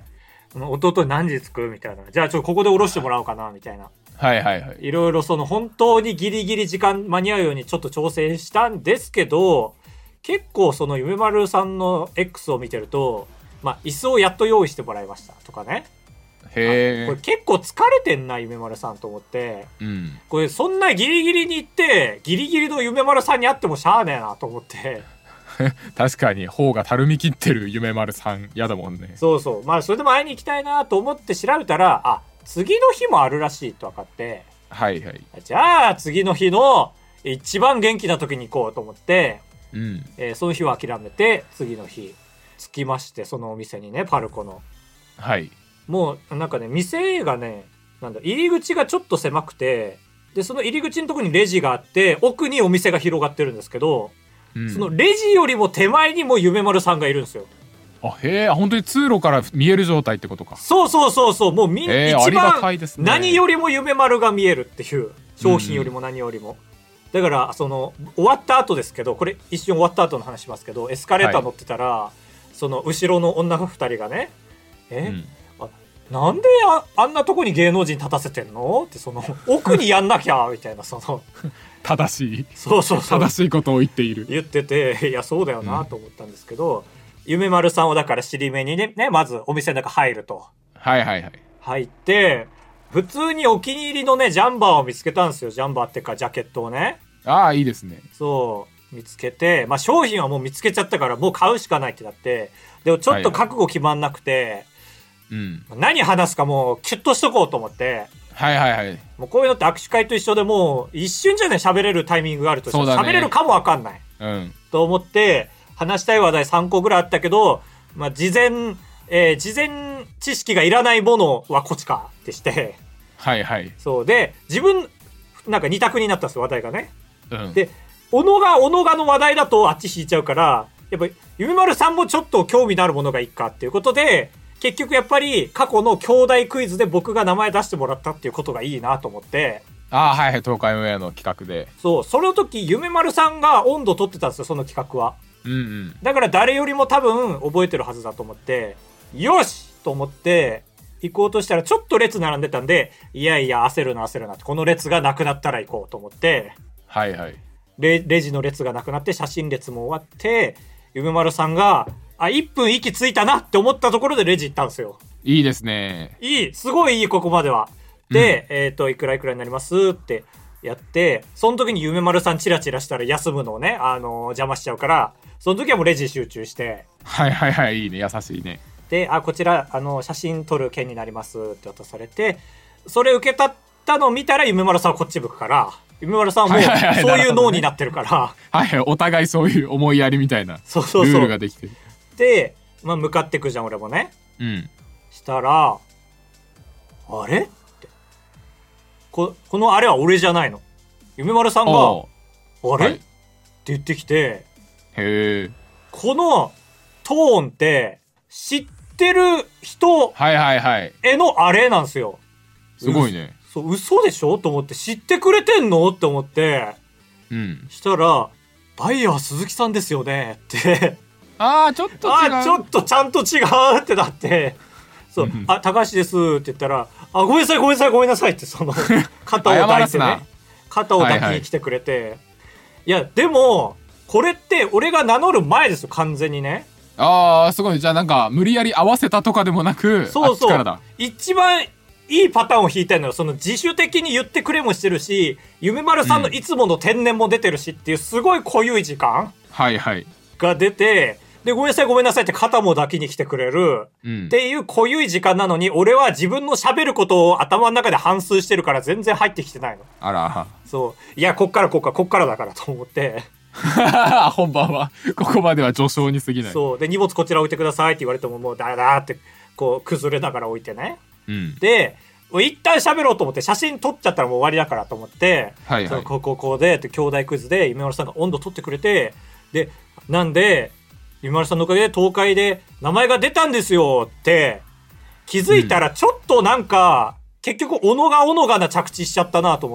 弟に何時着くみたいな。じゃあちょっとここで降ろしてもらおうかなみたいな。 はいはいはい。 いろいろその本当にギリギリ時間間に合うようにちょっと調整したんですけど、結構その夢丸さんの X を見てると、まあ椅子をやっと用意してもらいましたとかね。 へえ。 これ結構疲れてんな夢丸さんと思って、 うん、 これそんなギリギリに行ってギリギリの夢丸さんに会ってもしゃあねえなと思って。 確かに頬がたるみきってる夢丸さん嫌だもんね。 そうそう。まあそれでも会いに行きたいなと思って調べたら、あ、次の日もあるらしいと分かって、 はいはい。 じゃあ次の日の一番元気な時に行こうと思って、 うんえー、その日は諦めて次の日着きまして、そのお店にねパルコの。 はい。 もうなんかね店がねなんだ入り口がちょっと狭くて、でその入り口のところにレジがあって奥にお店が広がってるんですけど、うん、そのレジよりも手前にも夢丸さんがいるんですよ。 あへえ本当に通路から見える状態ってことか。 そうそうそうそうもうみ、 えー、 一番何よりも夢丸が見えるっていう商品よりも何よりも、うん、だからその終わった後ですけどこれ一瞬終わった後の話しますけどエスカレーター乗ってたら、はい、その後ろの女ふたりがねえ、うん、あなんで あ, あんなとこに芸能人立たせてんのってその奥にやんなきゃみたいなその正しいそうそうそう正しいことを言っている言ってていやそうだよなと思ったんですけど、うん、夢丸さんをだから尻目に ね, ねまずお店の中入るとはいはいはい入って普通にお気に入りのねジャンバーを見つけたんですよ。ジャンバーってかジャケットをね。 ああいいですね。 そう見つけてまあ商品はもう見つけちゃったからもう買うしかないってなってでもちょっと覚悟決まんなくて、はいはい、うん、何話すかもうキュッとしとこうと思ってはいはいはいもうこういうのって握手会と一緒でもう一瞬じゃね喋れるタイミングがあると喋、ね、れるかもわかんない、 うん、 と思って話したい話題さんこぐらいあったけど、まあ、事前、えー、事前知識がいらないものはこっちかってしてはいはいそうで自分なんかに択になったんですよ話題がね、 うん、 で小野が小野がの話題だとあっち引いちゃうからやっぱ夢丸さんもちょっと興味のあるものがいいかっていうことで結局やっぱり過去の兄弟クイズで僕が名前出してもらったっていうことがいいなと思ってああはいはい東海オンエアの企画でそうその時夢丸さんが温度取ってたんですよその企画は、 うんうん、 だから誰よりも多分覚えてるはずだと思ってよしと思って行こうとしたらちょっと列並んでたんでいやいや焦るな焦るなってこの列がなくなったら行こうと思ってはいはいレ, レジの列がなくなって写真列も終わって夢丸さんがあ、いっぷん息ついたなって思ったところでレジ行ったんですよ。 いいですね。 いい、すごいいい、ここまでは。で、うん、えっと、いくらいくらになりますってやって、その時に夢丸さんチラチラしたら休むのをね、あのー、邪魔しちゃうから、その時はもうレジ集中して。 はいはいはい、いいね、優しいね。 で、あ、こちら、あの、写真撮る件になりますって渡されて、それ受け取ったのを見たら夢丸さんはこっち向くから、夢丸さんもそういう脳になってるから、 はいはい、お互いそういう思いやりみたいなルールができてる。 で、まあ、向かってくじゃん俺もね。 うん。 したら、あれってここのあれは俺じゃないの。夢丸さんがあれ、はい、って言ってきて、 へえ。 このトーンって知ってる人はいはいはいへのあれなんですよ。 すごいね。 そう、嘘でしょと思って、知ってくれてんのって思って、 うん。 したら、バイヤー鈴木さんですよねってああ、ちょっと違う。 ああ、ちょっとちゃんと違うってなって、そう、あ、高橋ですって言ったら、あ、ごめんなさいごめんなさいごめんなさいって、その肩を抱いてね、肩を抱きに来てくれて、はいはい、いやでもこれって俺が名乗る前ですよ、完全にね。 ああ、すごい。じゃあなんか無理やり合わせたとかでもなく、 そうそう、 あっちからだ。 一番いいパターンを引いたのよ。その自主的に言ってくれもしてるし、夢丸さんのいつもの天然も出てるしっていう、すごい濃ゆい時間はいはいが出て、で、ごめんなさいごめんなさいって肩も抱きに来てくれる、うん、っていう濃ゆい時間なのに、俺は自分の喋ることを頭の中で反芻してるから全然入ってきてないの。 あら。 そう。いや、こっからこっからこっからだからと思って。 本番は、ここまでは序章に過ぎない。 そう。で、荷物こちら置いてくださいって言われても、もうダラダラって、こう、崩れながら置いてね。 うん、 で、一旦喋ろうと思って、写真撮っちゃったらもう終わりだからと思って、 はいはい、 そのこうこうこうで、って兄弟クイズで、夢丸さんが温度取ってくれて、で、なんで、夢丸さんのおかげで東海で名前が出たんですよって気づいたら、ちょっとなんか、うん、結局おのがおのがな着地しちゃったなと思って、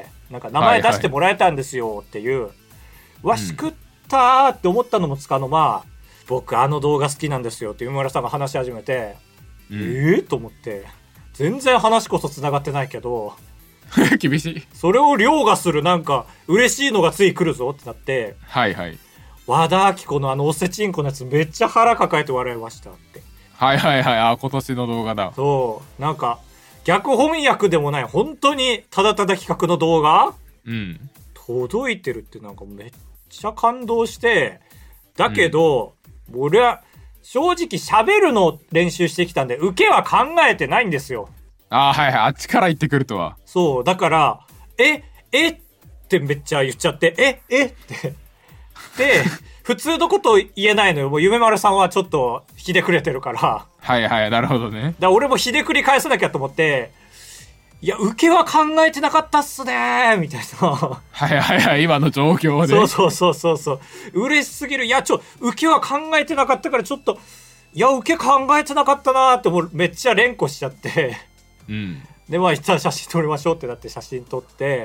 なんか名前出してもらえたんですよっていう、はいはい、わしくったーって思ったのもつかの間、僕あの動画好きなんですよって夢丸さんが話し始めて、うん、えーと思って、全然話こそ繋がってないけど厳しい。 それを凌駕するなんか嬉しいのがつい来るぞってなって、 はいはい、 和田アキ子のあのおせちんこのやつめっちゃ腹抱えて笑いましたって。 はいはいはい、あ、今年の動画だ。 そう、なんか逆翻訳でもない本当にただただ企画の動画、 うん、 届いてるってなんかめっちゃ感動して、だけど、うん、俺は正直喋るの練習してきたんで受けは考えてないんですよ。 ああ、はいはい、あっちから言ってくるとは。 そうだからええってめっちゃ言っちゃって、ええってで、普通のこと言えないのよ。もう夢丸さんはちょっとひでくれてるから。 はいはい、なるほどね。 だから俺もひでくり返さなきゃと思って、いや、受けは考えてなかったっすねーみたいな。 はいはいはい、今の状況で。 そうそうそうそうそう。嬉しすぎる。いや、ちょ、受けは考えてなかったからちょっと、いや、受け考えてなかったなーってもうめっちゃ連呼しちゃって。 うん。 で、まあ一旦写真撮りましょうってなって写真撮って、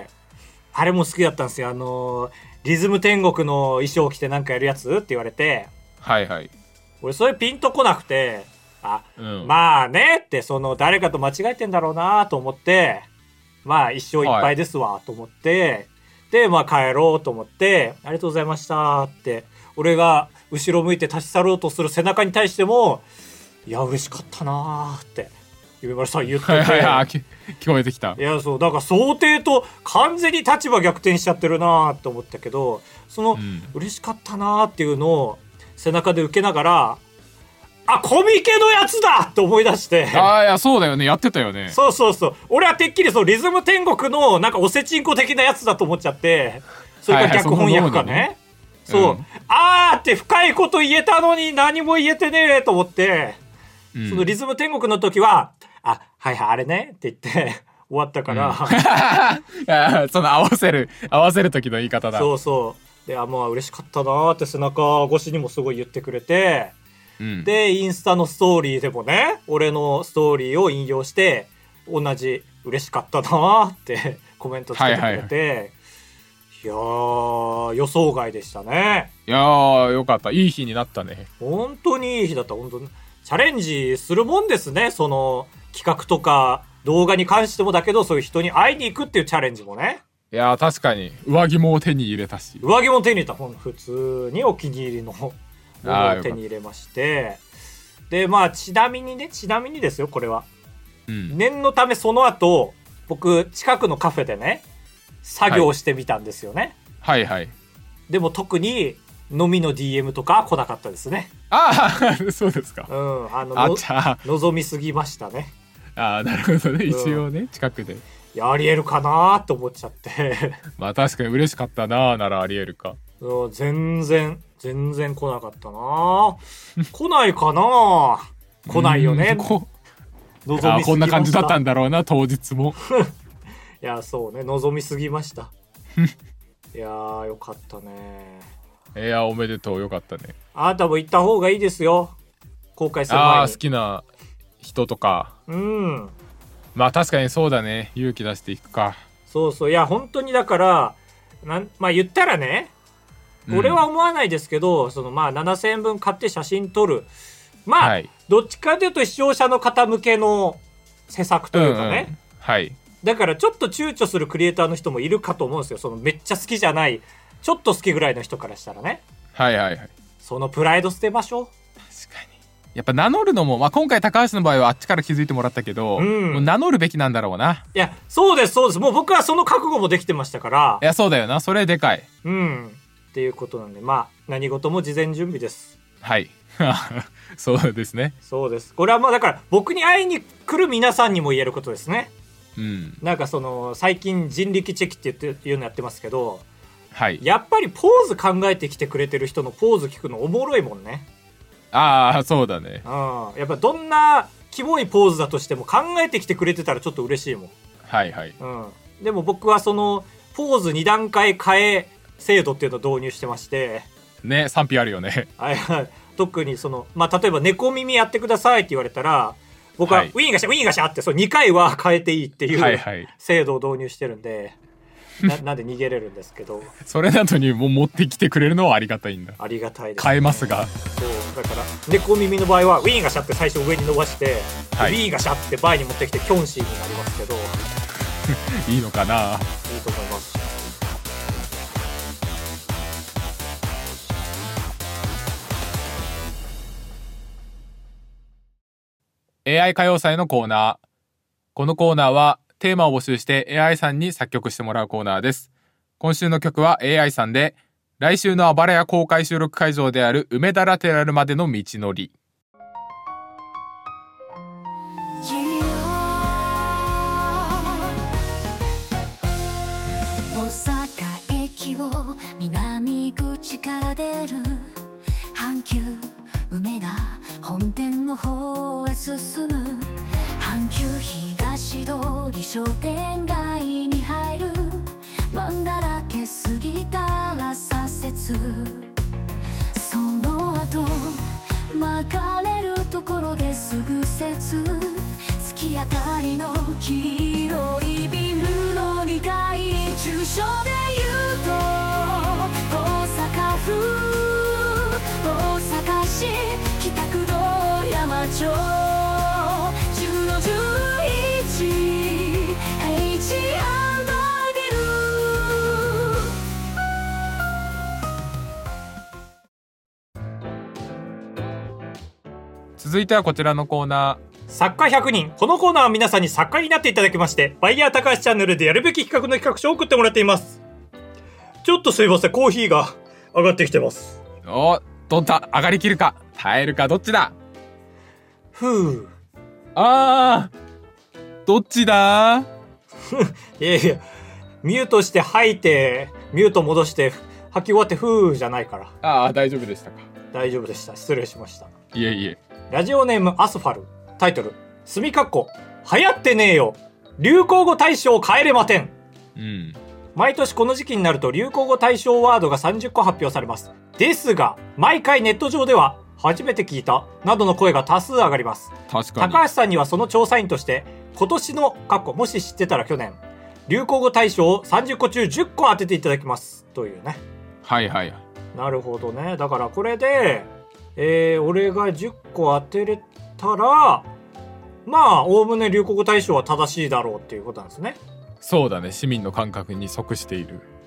あれも好きだったんですよ。あのー、リズム天国の衣装着てなんかやるやつって言われて、 はいはい、 俺それピンとこなくて、あ、うん、まあねって、その誰かと間違えてんだろうなと思って、まあ一生いっぱいですわと思って、はい、でまあ帰ろうと思って、ありがとうございましたって俺が後ろ向いて立ち去ろうとする背中に対しても、いや嬉しかったなって夢丸さん言ってて、はいはいはい、 聞こえてきた。 いや、そうだから想定と完全に立場逆転しちゃってるなと思ったけど、その、うん、嬉しかったなっていうのを背中で受けながら、あ、コミケのやつだって思い出して。 ああ、いや、そうだよね、やってたよね。 そうそうそう、俺はてっきりそうリズム天国のなんかおせちんこ的なやつだと思っちゃって、それが逆翻訳かね、はいはい、そう、うん、あーって深いこと言えたのに何も言えてねえと思って、うん、そのリズム天国の時は、あ、はいはい、あれねって言って終わったから、 うん、いや、その合わせる合わせる時の言い方だ。 そうそうで、あ、まあ嬉しかったなって背中越しにもすごい言ってくれて、うん、でインスタのストーリーでもね、俺のストーリーを引用して同じ嬉しかったなってコメントつけてくれて、はいはいはい、いやー予想外でしたね。 いやーよかった、いい日になったね。 本当にいい日だった。本当にチャレンジするもんですね、その企画とか動画に関してもだけど、そういう人に会いに行くっていうチャレンジもね。 いや確かに上着も手に入れたし。 上着も手に入れた。ほん普通にお気に入りのものを手に入れまして、でまあちなみにねちなみにですよこれは、うん、念のためその後僕近くのカフェでね作業してみたんですよね、 はい、はいはいでも特に飲みの ディーエム とかは来なかったですね。 ああそうですか。 うんあのあちゃ望みすぎましたね。 ああなるほどね、一応ね、うん、近くでいやありえるかなと思っちゃってまあ確かに嬉しかったなならありえるか。 うん全然全然来なかったな来ないかな来ないよね。こ望みすぎました。こんな感じだったんだろうな当日もいやそうね望みすぎましたいやーよかったね。 いやおめでとうよかったね。 あなたも行った方がいいですよ公開する前に。 ああ好きな人とか。 うんまあ確かにそうだね勇気出していくか。 そうそういや本当にだからなんまあ言ったらね俺は思わないですけど、うん、そのまあななせんえんぶん買って写真撮るまあ、はい、どっちかというと視聴者の方向けの施策というかね、うんうん、 はいだからちょっと躊躇するクリエイターの人もいるかと思うんですよ。そのめっちゃ好きじゃないちょっと好きぐらいの人からしたらね。 はいはいはい。 そのプライド捨てましょう。 確かにやっぱ名乗るのも、まあ、今回高橋の場合はあっちから気づいてもらったけど、うん、もう名乗るべきなんだろうな。 いやそうですそうです。もう僕はその覚悟もできてましたから。 いやそうだよなそれでかい。 うんっていうことなんでまあ何事も事前準備です。 はいそうですね。 そうです。これはまあだから僕に会いに来る皆さんにも言えることですね。 うん、 なんかその最近人力チェキって言っていうのやってますけど、 はい、 やっぱりポーズ考えてきてくれてる人のポーズ聞くのおもろいもんね。 ああそうだね。 うん、やっぱどんなキモいポーズだとしても考えてきてくれてたらちょっと嬉しいもん。 はいはい、 うん、でも僕はそのポーズに段階変え制度っていうのを導入してましてね賛否あるよねはいはい特にそのまあ例えば猫耳やってくださいって言われたら僕はウィーンガシャウィーンガシャってそうにかいは変えていいっていう制度を導入してるんで、はいはい、な, なんで逃げれるんですけどそれなどにもう持ってきてくれるのはありがたいんだ。 ありがたいです、ね、 変えますがそうだから猫耳の場合はウィーンガシャって最初上に伸ばして、はい、ウィーンガシャって前に持ってきてキョンシーになりますけどいいのかな。 いいと思います。 エーアイ 歌謡祭のコーナー。このコーナーはテーマを募集して エーアイ さんに作曲してもらうコーナーです。今週の曲は エーアイ さんで、来週のあばらや公開収録会場である梅田ラテラルまでの道のり。 大阪駅を南口から出る阪急梅田本店の方へ進む阪急東通り商店街に入るマンだらけ過ぎたら左折その後曲がれるところですぐ折突き当たりの黄色いビルのにかい住所で言うと大阪府大阪市北区道山町じゅうのじゅういち H& ビル。 続いてはこちらのコーナー。 作家ひゃくにん。このコーナーは皆さんに作家になっていただきましてバイヤー高橋チャンネルでやるべき企画の企画書を送ってもらっています。ちょっとすいませんコーヒーが上がってきてます。 おどんだ上がりきるか耐えるかどっちだ。 ふうあーどっちだいやいやミュートして吐いてミュート戻して吐き終わってふうじゃないから。 ああ大丈夫でしたか。 大丈夫でした失礼しました。 いえいえ。 ラジオネームアスファル。タイトル墨かっこ流行ってねえよ流行語大賞帰れまてん。 うん毎年この時期になると流行語大賞ワードがさんじゅっこ発表されます。ですが毎回ネット上では初めて聞いたなどの声が多数上がります。 確かに高橋さんにはその調査員として今年の過去もし知ってたら去年流行語大賞をさんじゅっこ中じゅっこ当てていただきますというね。 はいはい。 なるほどね。だからこれで、えー、俺がじゅっこ当てれたらまあおおむね流行語大賞は正しいだろうっていうことなんですね。 そうだね市民の感覚に即している。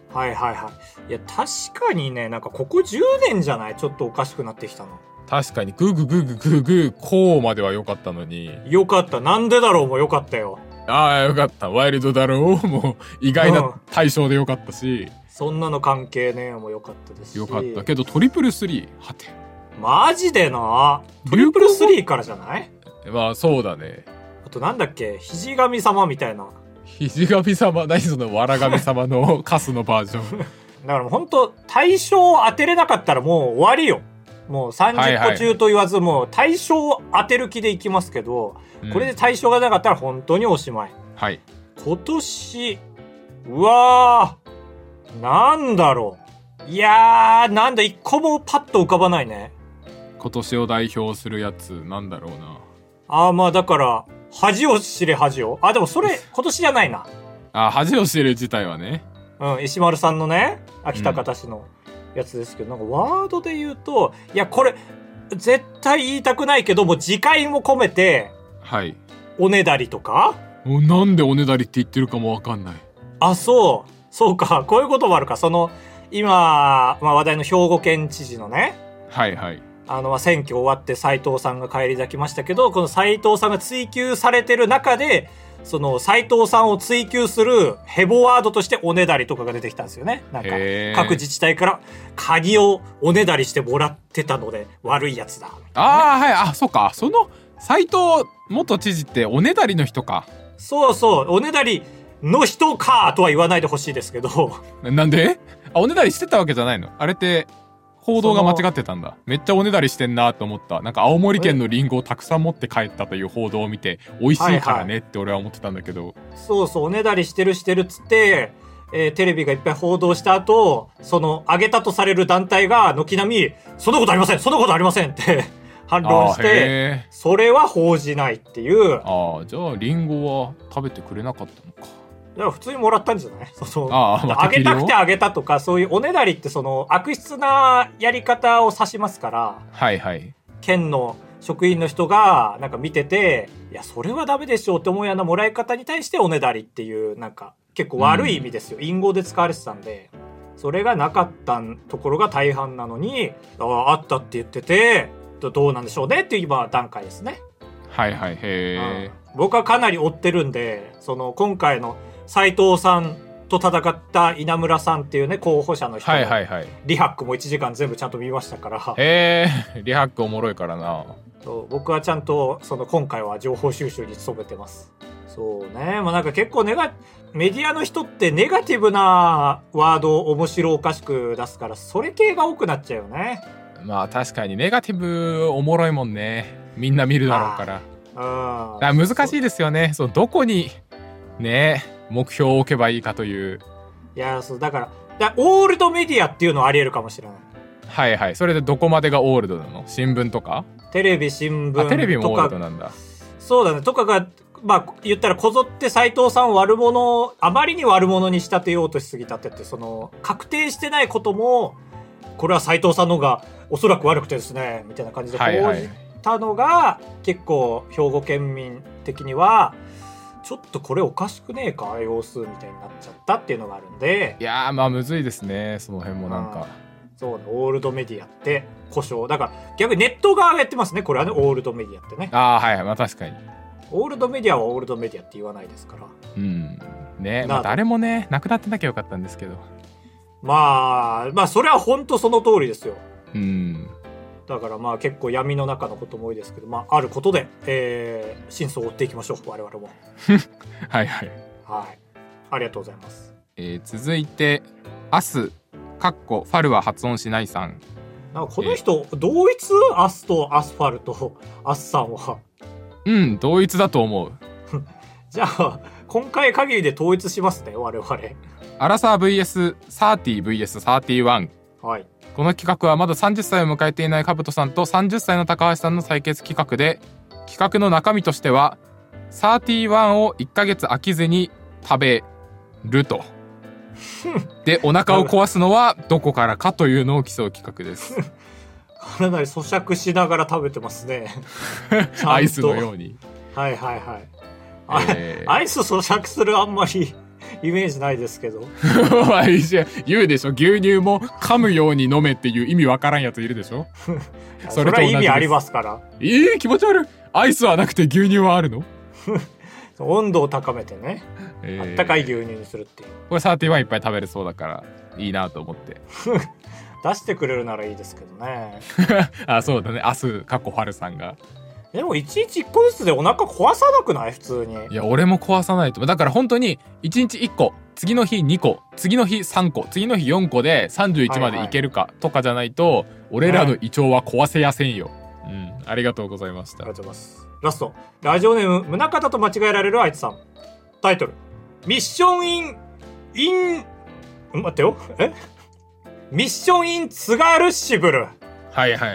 はいはいはい。いや確かにね、なんかここじゅうねんじゃない、ちょっとおかしくなってきたの。 確かにグーグーグーグーグーグーこうまでは良かったのに。 よかった。なんでだろうも良かったよ。 ああよかった。ワイルドだろうも意外な対象で良かったし、うん、 そんなの関係ねえも良かったですし。 良かったけどトリプルスリーはてマジでな。トリプルスリーからじゃない？ まあそうだね。 あとなんだっけ、肘神様みたいな。 肘神様、何そのわら神様のカスのバージョン。 だからもう本当対象を当てれなかったらもう終わりよ。もうさんじゅっこ中と言わず、はいはい、もう対象を当てる気でいきますけど、うん、これで対象がなかったら本当におしまい。 はい。 今年、うわー、なんだろう。いやー、なんだ、一個もパッと浮かばないね。 今年を代表するやつ、なんだろうな。 あー、まあだから、恥を知れ恥を。あ、でもそれ、今年じゃないな。 あ、恥を知れ自体はね。 うん、石丸さんのね、秋田方市のやつですけど、うん、なんかワードで言うと、いや、これ、絶対言いたくないけども、次回も込めて、 はい。 おねだりとか？ なんでおねだりって言ってるかもわかんない。 あ、そう。そうか。こういうこともあるか。その、今、まあ話題の兵庫県知事のね。 はいはい。 あの、選挙終わって斉藤さんが返り咲きましたけど、この斉藤さんが追及されてる中で、その斉藤さんを追及するヘボワードとしておねだりとかが出てきたんですよね。なんか、各自治体から鍵をおねだりしてもらってたので悪いやつだ。ね、 ああ、はい。あ、そうか。その斉藤元知事っておねだりの人か。 そうそう。おねだりの人かとは言わないでほしいですけど。 なんで？あ、おねだりしてたわけじゃないの？あれって報道が間違ってたんだ。めっちゃおねだりしてんなと思った。なんか青森県のリンゴをたくさん持って帰ったという報道を見て、美味しいからねって俺は思ってたんだけど。はいはい、 そうそう、おねだりしてるしてるっつって、えー、テレビがいっぱい報道した後、その挙げたとされる団体が軒並み、そんなことありませんそんなことありませんって反論して、それは報じないっていう。 ああ、じゃあリンゴは食べてくれなかったのか。 だから普通にもらったんじゃない？そう、あ、まあ、あげたくてあげたとか、そういうおねだりってその悪質なやり方を指しますから。 はいはい。 県の職員の人がなんか見てて、いやそれはダメでしょうって思うようなもらい方に対しておねだりっていう、なんか結構悪い意味ですよ。うん、隠語で使われてたんで、それがなかったところが大半なのに、ああ、あったって言ってて、どうなんでしょうねっていう今段階ですね。 はいはい。へー、 うん、僕はかなり追ってるんで、その今回の斉藤さんと戦った稲村さんっていうね、候補者の人の、はいはいはい、リハックもいちじかん全部ちゃんと見ましたから。 へえ、リハックおもろいからな。 そう、僕はちゃんとその今回は情報収集に努めてます。そうね、まあなんか結構ネガメディアの人ってネガティブなワードを面白おかしく出すから、それ系が多くなっちゃうよね。 まあ確かにネガティブおもろいもんね。みんな見るだろうから。ああ、難しいですよね。そう、どこにね目標を置けばいいかという。 いや、そうだからだオールドメディアっていうのはありえるかもしれない。 はいはい。それでどこまでがオールドなの？新聞とか？ テレビ、新聞とか。 テレビもオールドなんだ。 そうだね。とかが、まあ言ったらこぞって斉藤さんを悪者、あまりに悪者に仕立てようとしすぎたってって、その確定してないことも、これは斉藤さんの方がおそらく悪くてですねみたいな感じで報じたのが、はいはい、結構兵庫県民的にはちょっとこれおかしくねえか様子みたいになっちゃったっていうのがあるんで。 いやー、まあむずいですね、その辺もなんか。 そうね、オールドメディアって故障だから、逆にネット側がやってますね、これはね、オールドメディアってね。 ああ、はい、まあ確かにオールドメディアはオールドメディアって言わないですから。 うんね、まあ誰もねなくなってなきゃよかったんですけど。 まあまあそれは本当その通りですよ。 うん。 だからまあ結構闇の中のことも多いですけど、まああることで、えー、真相を追っていきましょう、我々も。 はいはいはい。ありがとうございます。 えー、続いてアスかっこファルは発音しないさん。 なんかこの人、えー、同一アスとアスファルとアスさんは。 うん、同一だと思う。 じゃあ今回限りで統一しますね、我々。 アラサー ブイエスサーティーブイエスサーティーワン。 はい。 この企画はまださんじゅっさいを迎えていないカブトさんとさんじゅっさいの高橋さんの採決企画で、企画の中身としてはサーティーワンをいっかげつ飽きずに食べるとで、お腹を壊すのはどこからかというのを競う企画です。 かなり咀嚼しながら食べてますね。 アイスのように。 はいはいはい。えー、アイス咀嚼するあんまりイメージないですけど言うでしょ、牛乳も噛むように飲めっていう意味わからんやついるでしょそれと同じです。それは意味ありますから。 えー、気持ち悪い。アイスはなくて牛乳はあるの温度を高めてね、えー、あったかい牛乳にするっていう。 これサーティワンいっぱい食べれそうだからいいなと思って出してくれるならいいですけどねあ、そうだね。明日過去春さんが。 でもいちにちいっこずつでお腹壊さなくない？普通に。 いや俺も壊さないと。だから本当にいちにちいっこ、次の日にこ、次の日さんこ、次の日よんこでさんじゅういちまでいけるかとかじゃないと、はいはい、俺らの胃腸は壊せやせんよ、ね、うん。ありがとうございました。 ありがとうございます。ラストラジオネーム宗像と間違えられるあいつさん。タイトルミッションインイン待ってよえミッションイン津軽シブル。 はいはいはい。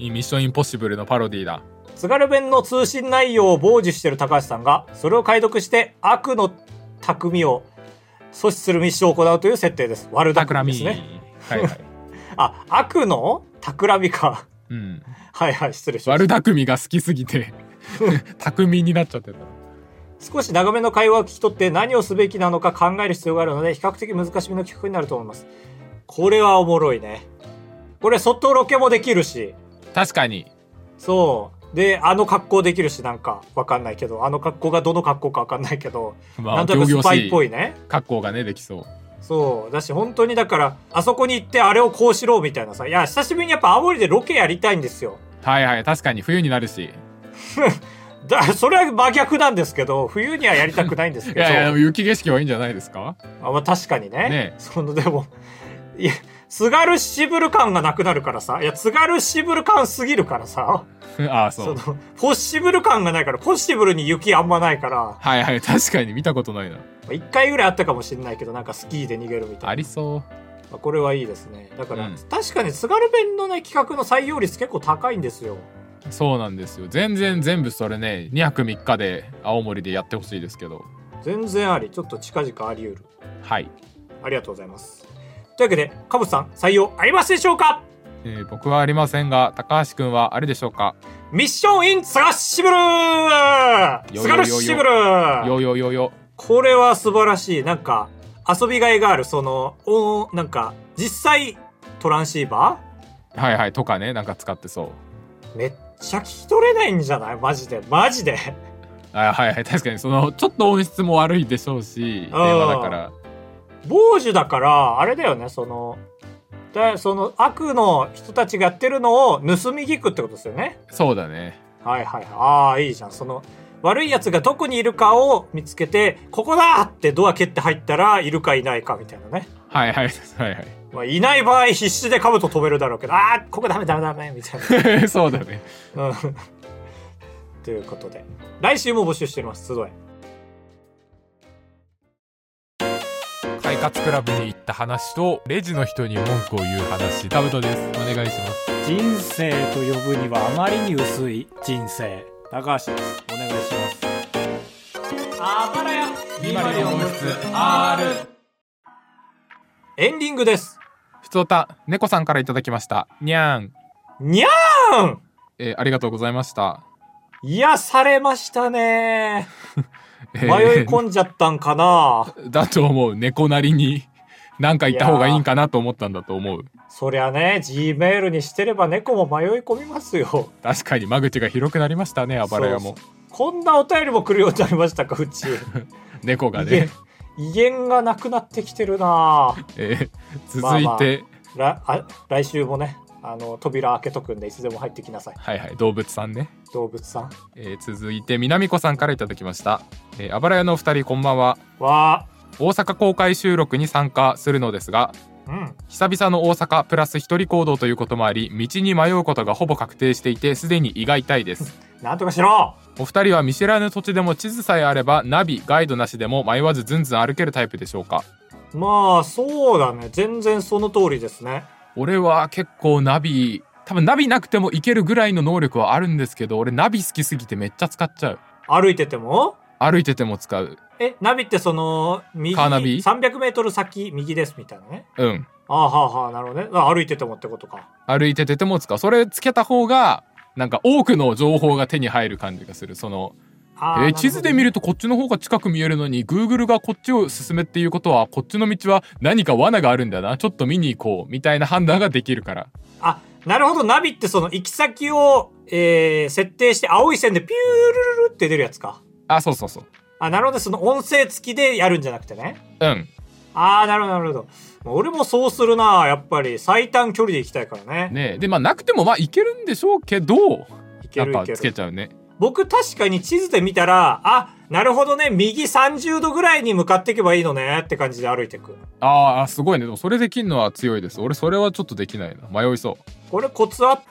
ミッションインポッシブルのパロディだ。 津軽弁の通信内容を傍受している高橋さんがそれを解読して悪の匠を阻止するミッションを行うという設定です。悪巧みですね。はいはいあ、悪の企みか。うん。はいはい、失礼しました。 悪巧みが好きすぎて巧みになっちゃってた。 少し長めの会話を聞き取って何をすべきなのか考える必要があるので比較的難しめの企画になると思います。これはおもろいね。これ外ロケもできるし。 確かに。 そうで、あの格好できるし、なんかわかんないけど、あの格好がどの格好かわかんないけど、まあ、なんとなくスパイっぽいね格好がねできそう。 そうだし、本当にだからあそこに行ってあれをこうしろみたいなさ。いや久しぶりにやっぱ青森でロケやりたいんですよ。 はいはい、確かに冬になるしだそれは真逆なんですけど、冬にはやりたくないんですけどいやいや、でも雪景色はいいんじゃないですか。 あ、まあ、確かにね。ね、そのでもいや津軽シブル感がなくなるからさ。いや津軽シブル感すぎるからさああ、そう。 そのポッシブル感がないから、ポッシブルに雪あんまないから。 はいはい、確かに見たことないな。 一回ぐらいあったかもしれないけど、なんかスキーで逃げるみたいな。 ありそう。 これはいいですね。だから、うん、確かに津軽弁のね企画の採用率結構高いんですよ。 そうなんですよ。全然全部それねにはくみっかで青森でやってほしいですけど。 全然あり。ちょっと近々あり得る。 はい、 ありがとうございます。というわけでカブさん採用ありますでしょうか？ えー、僕はありませんが高橋くんはあるでしょうか？ ミッションイン津軽シブル津軽シブルよよよよ。 これは素晴らしい。なんか遊びがいがある。そのおなんか実際トランシーバーはいはいとかね、なんか使ってそう。 めっちゃ聞き取れないんじゃない？マジでマジであ、はいはい、確かにそのちょっと音質も悪いでしょうし、電話だから傍受だからあれだよね。そのだその悪の人たちがやってるのを盗み聞くってことですよね。 そうだね。 はいはいはい。ああいいじゃん。その悪いやつがどこにいるかを見つけて、ここだってドア蹴って入ったらいるかいないかみたいなね。 はいはいはいはい。 まあ、いない場合必死で兜止めるだろうけど、ああここダメダメダメみたいな。 そうだね。 うん。ということで来週も募集しています。集え。 快活クラブに行った話とレジの人に文句を言う話。タブトです。お願いします。 人生と呼ぶにはあまりに薄い人生。高橋です。お願いします。あばらやにまるよん号室 アール。 エンディングです。 ふつおた猫さんからいただきました。にゃーんにゃーん、 えー、ありがとうございました。 癒されましたね迷い込んじゃったんかなだと思う。猫なりになんか言った方がいいんかなと思ったんだと思う。 そりゃね G メールにしてれば猫も迷い込みますよ。 確かに間口が広くなりましたね。あばら屋も。そうそう、 こんなお便りも来るようになりましたか。うち猫がね威厳がなくなってきてるな、 えー、続いて、 まあまあ、来, 来週もねあの扉開けとくんでいつでも入ってきなさい。 はいはい、動物さんね。 動物さん、 えー、続いて南子さんからいただきました。えー、あばら屋のお二人こんばんは。 わ大阪公開収録に参加するのですが、うん、久々の大阪プラス一人行動ということもあり道に迷うことがほぼ確定していてすでに胃が痛いですなんとかしろ。 お二人は見知らぬ土地でも地図さえあればナビガイドなしでも迷わずずんずん歩けるタイプでしょうか。 まあそうだね、全然その通りですね。 俺は結構ナビ多分ナビなくても行けるぐらいの能力はあるんですけど、俺ナビ好きすぎてめっちゃ使っちゃう。 歩いてても歩いてても使う。 え、ナビってその右カーナビさんびゃくメートル先右ですみたいなね。 うん。 ああはあはあ、なるほどね。歩いててもってことか。 歩いてても使う。それつけた方がなんか多くの情報が手に入る感じがする。そのえー、地図で見るとこっちの方が近く見えるのに Google がこっちを進めっていうことはこっちの道は何か罠があるんだな、ちょっと見に行こうみたいな判断ができるから。 あ、なるほど。ナビってその行き先を、えー、設定して青い線でピュールルルって出るやつか。 あ、そうそうそう。 あ、なるほど。その音声付きでやるんじゃなくてね。 うん。 あー、なるほどなるほど。俺もそうするな。やっぱり最短距離で行きたいからね。 ねえ、でまあなくてもまあ行けるんでしょうけど、 いけるいける。 やっぱつけちゃうね。 僕確かに地図で見たら、あ、なるほどね、右さんじゅうどぐらいに向かっていけばいいのねって感じで歩いていく。 ああ、すごいね。でもそれできるのは強いです。俺それはちょっとできないな。迷いそう。 これコツあって、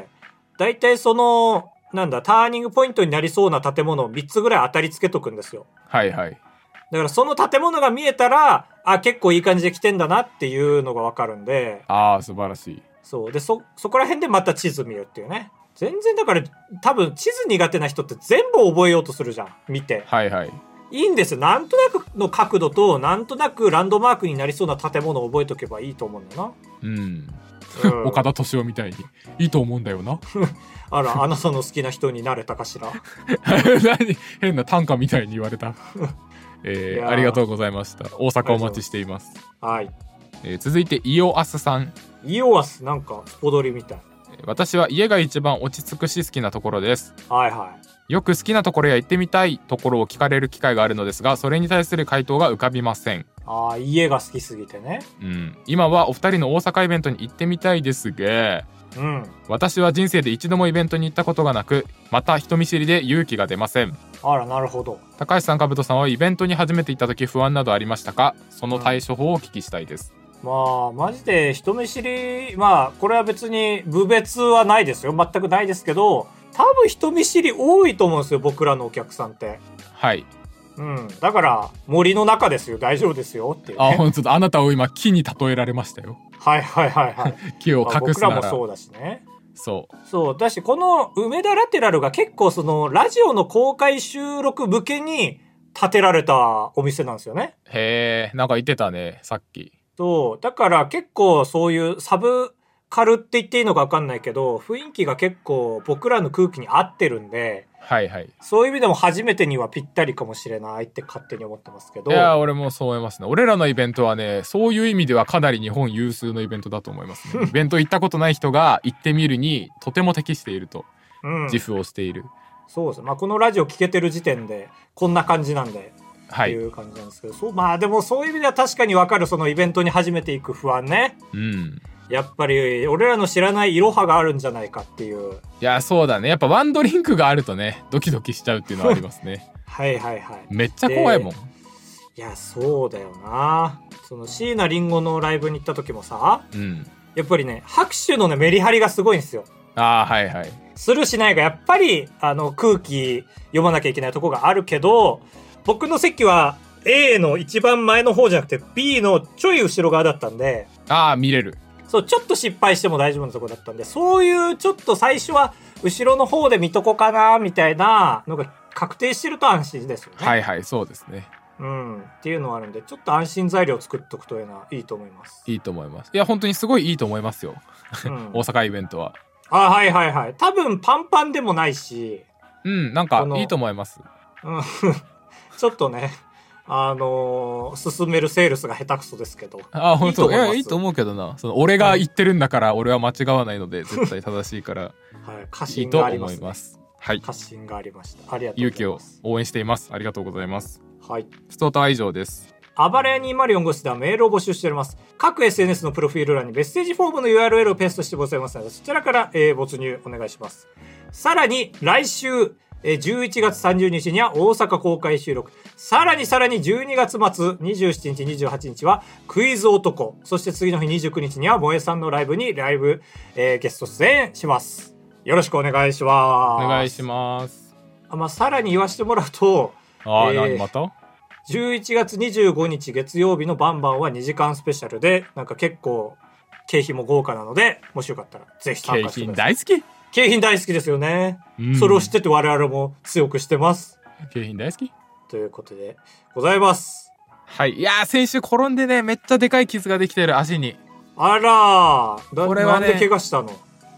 だいたいその、なんだ、ターニングポイントになりそうな建物をみっつぐらい当たりつけとくんですよ。 はいはい。 だからその建物が見えたら、あ、結構いい感じで来てんだなっていうのがわかるんで。 ああ、素晴らしい。 そう。で、そ、そこら辺でまた地図見るっていうね。全然だから多分地図苦手な人って全部覚えようとするじゃん。見て。 はいはい。 いいんですよ。なんとなくの角度と、なんとなくランドマークになりそうな建物を覚えとけばいいと思うんだな。 うん。 うん、 岡田敏夫みたいに。いいと思うんだよな。 あら、あなたの好きな人になれたかしら。 何変な短歌みたいに言われた。えー、ありがとうございました。大阪お待ちしています。 はい。 えー、続いてイオアスさん。 イオアス、なんかスポドリみたい。 私は家が一番落ち着くし好きなところです。 はいはい。 よく好きなところや行ってみたいところを聞かれる機会があるのですが、それに対する回答が浮かびません。 ああ、家が好きすぎてね。 うん。今はお二人の大阪イベントに行ってみたいですが、 うん。 私は人生で一度もイベントに行ったことがなく、また人見知りで勇気が出ません。 あら、なるほど。 高橋さん、かぶとさんはイベントに初めて行った時不安などありましたか？その対処法をお聞きしたいです。 うん、まあマジで人見知り、まあこれは別に部別はないですよ。全くないですけど、多分人見知り多いと思うんですよ、僕らのお客さんって。 はい。 うん。だから森の中ですよ、大丈夫ですよっていう、ね。 あ、本当だ。あなたを今木に例えられましたよ。 はいはいはいはい。 木を隠すなら。 僕らもそうだしね。 そう。 そうだし、この梅田ラテラルが結構そのラジオの公開収録向けに建てられたお店なんですよね。 へえ、なんか言ってたね、さっき。 そうだから結構そういうサブカルって言っていいのか分かんないけど、雰囲気が結構僕らの空気に合ってるんで、 はいはい。 そういう意味でも初めてにはぴったりかもしれないって勝手に思ってますけど。 いや俺もそう思いますね。俺らのイベントはね、そういう意味ではかなり日本有数のイベントだと思いますね。イベント行ったことない人が行ってみるにとても適していると自負をしている、うん、 そうですね。まあこのラジオ聞けてる時点でこんな感じなんで、はい、っていう感じなんですけど、そう、まあでもそういう意味では確かに分かる。そのイベントに初めて行く不安ね。 うん。 やっぱり俺らの知らないイロハがあるんじゃないかっていう。 いやそうだね。やっぱワンドリンクがあるとね、ドキドキしちゃうっていうのはありますね。 はいはいはい。 めっちゃ怖いもん。いやそうだよな。その椎名林檎のライブに行った時もさ、 うん、 やっぱりね拍手のねメリハリがすごいんですよ。 ああはいはい。 するしないがやっぱりあの空気読まなきゃいけないとこがあるけど、僕の席は A の一番前の方じゃなくて B のちょい後ろ側だったんで、 ああ見れる。 そう、ちょっと失敗しても大丈夫なとこだったんで、そういうちょっと最初は後ろの方で見とこかなみたいなのが確定してると安心ですよね。 はいはいそうですね。 うんっていうのはあるんで、ちょっと安心材料を作っとくというのはいいと思います。 いいと思います。いや本当にすごいいいと思いますよ。うん、大阪イベントは。 あはいはいはい。多分パンパンでもないし。 うんなんかいいと思います。 うんちょっとね。あのー、進めるセールスが下手くそですけど。 あ本当。いやいいと思うけどな。その俺が言ってるんだから俺は間違わないので絶対正しいから。はい過信があります、ね。 いいと思います。はい。 過信がありました。ありがとうございます。 勇気を応援しています。ありがとうございます。 はい。 ストーターは以上です。 あばらやにーまるよん号室ではメールを募集しております。各 エスエヌエス のプロフィール欄にメッセージフォームの ユーアールエル をペーストしてございますので、そちらから、えー、没入お願いします。さらに来週じゅういちがつさんじゅうにちには大阪公開収録、さらにさらにじゅうにがつ末にじゅうしちにちにじゅうはちにちはクイズ男、そして次の日にじゅうくにちには萌えさんのライブにライブ、えー、ゲスト出演します。よろしくお願いします。 お願いします。 あ、まあ、さらに言わせてもらうと、 あ、えー、何またじゅういちがつにじゅうごにち月曜日のバンバンはにじかんスペシャルで、なんか結構景品も豪華なので、もしよかったらぜひ参加してください。 景品大好き。景品大好きですよね、うん、それを知ってて我々も強くしてます。 景品大好きということでございます。 はい。いやー先週転んでねめっちゃでかい傷ができてる足に。 あらー、 これはね、 なんで怪我したの？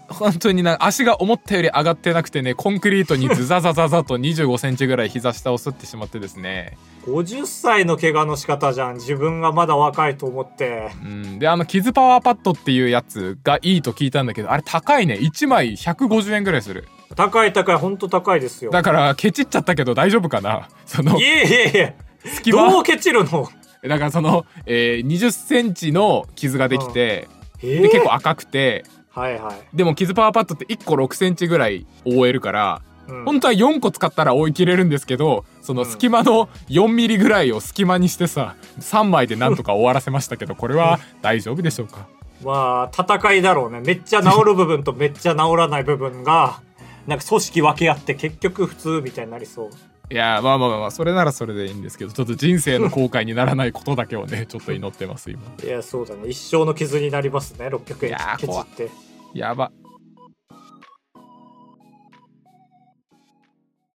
本当にな足が思ったより上がってなくてね、コンクリートにズザザザザとにじゅうごセンチぐらい膝下を擦ってしまってですね。 ごじゅっさいの怪我の仕方じゃん、自分がまだ若いと思って。 うんであのキズパワーパッドっていうやつがいいと聞いたんだけど、あれ高いね。いちまいひゃくごじゅうえんぐらいする。 高い高い、ほんと高いですよ。 だからケチっちゃったけど大丈夫かな。そのいえいえいえ、 隙間どうケチるの。 だからその、えー、にじゅっセンチの傷ができて、 うんえー、 で結構赤くて、 はいはい、 でもキズパワーパッドっていっころくセンチぐらい覆えるから、うん、本当はよんこ使ったら覆いきれるんですけど、その隙間のよんミリぐらいを隙間にしてささんまいでなんとか終わらせましたけど、これは大丈夫でしょうか。 まあ戦いだろうね。めっちゃ治る部分とめっちゃ治らない部分がなんか組織分け合って結局普通みたいになりそう。 いやまあまあまあそれならそれでいいんですけど、ちょっと人生の後悔にならないことだけをねちょっと祈ってます今。 いやそうだね、一生の傷になりますねろっぴゃくえんケチって。 やば。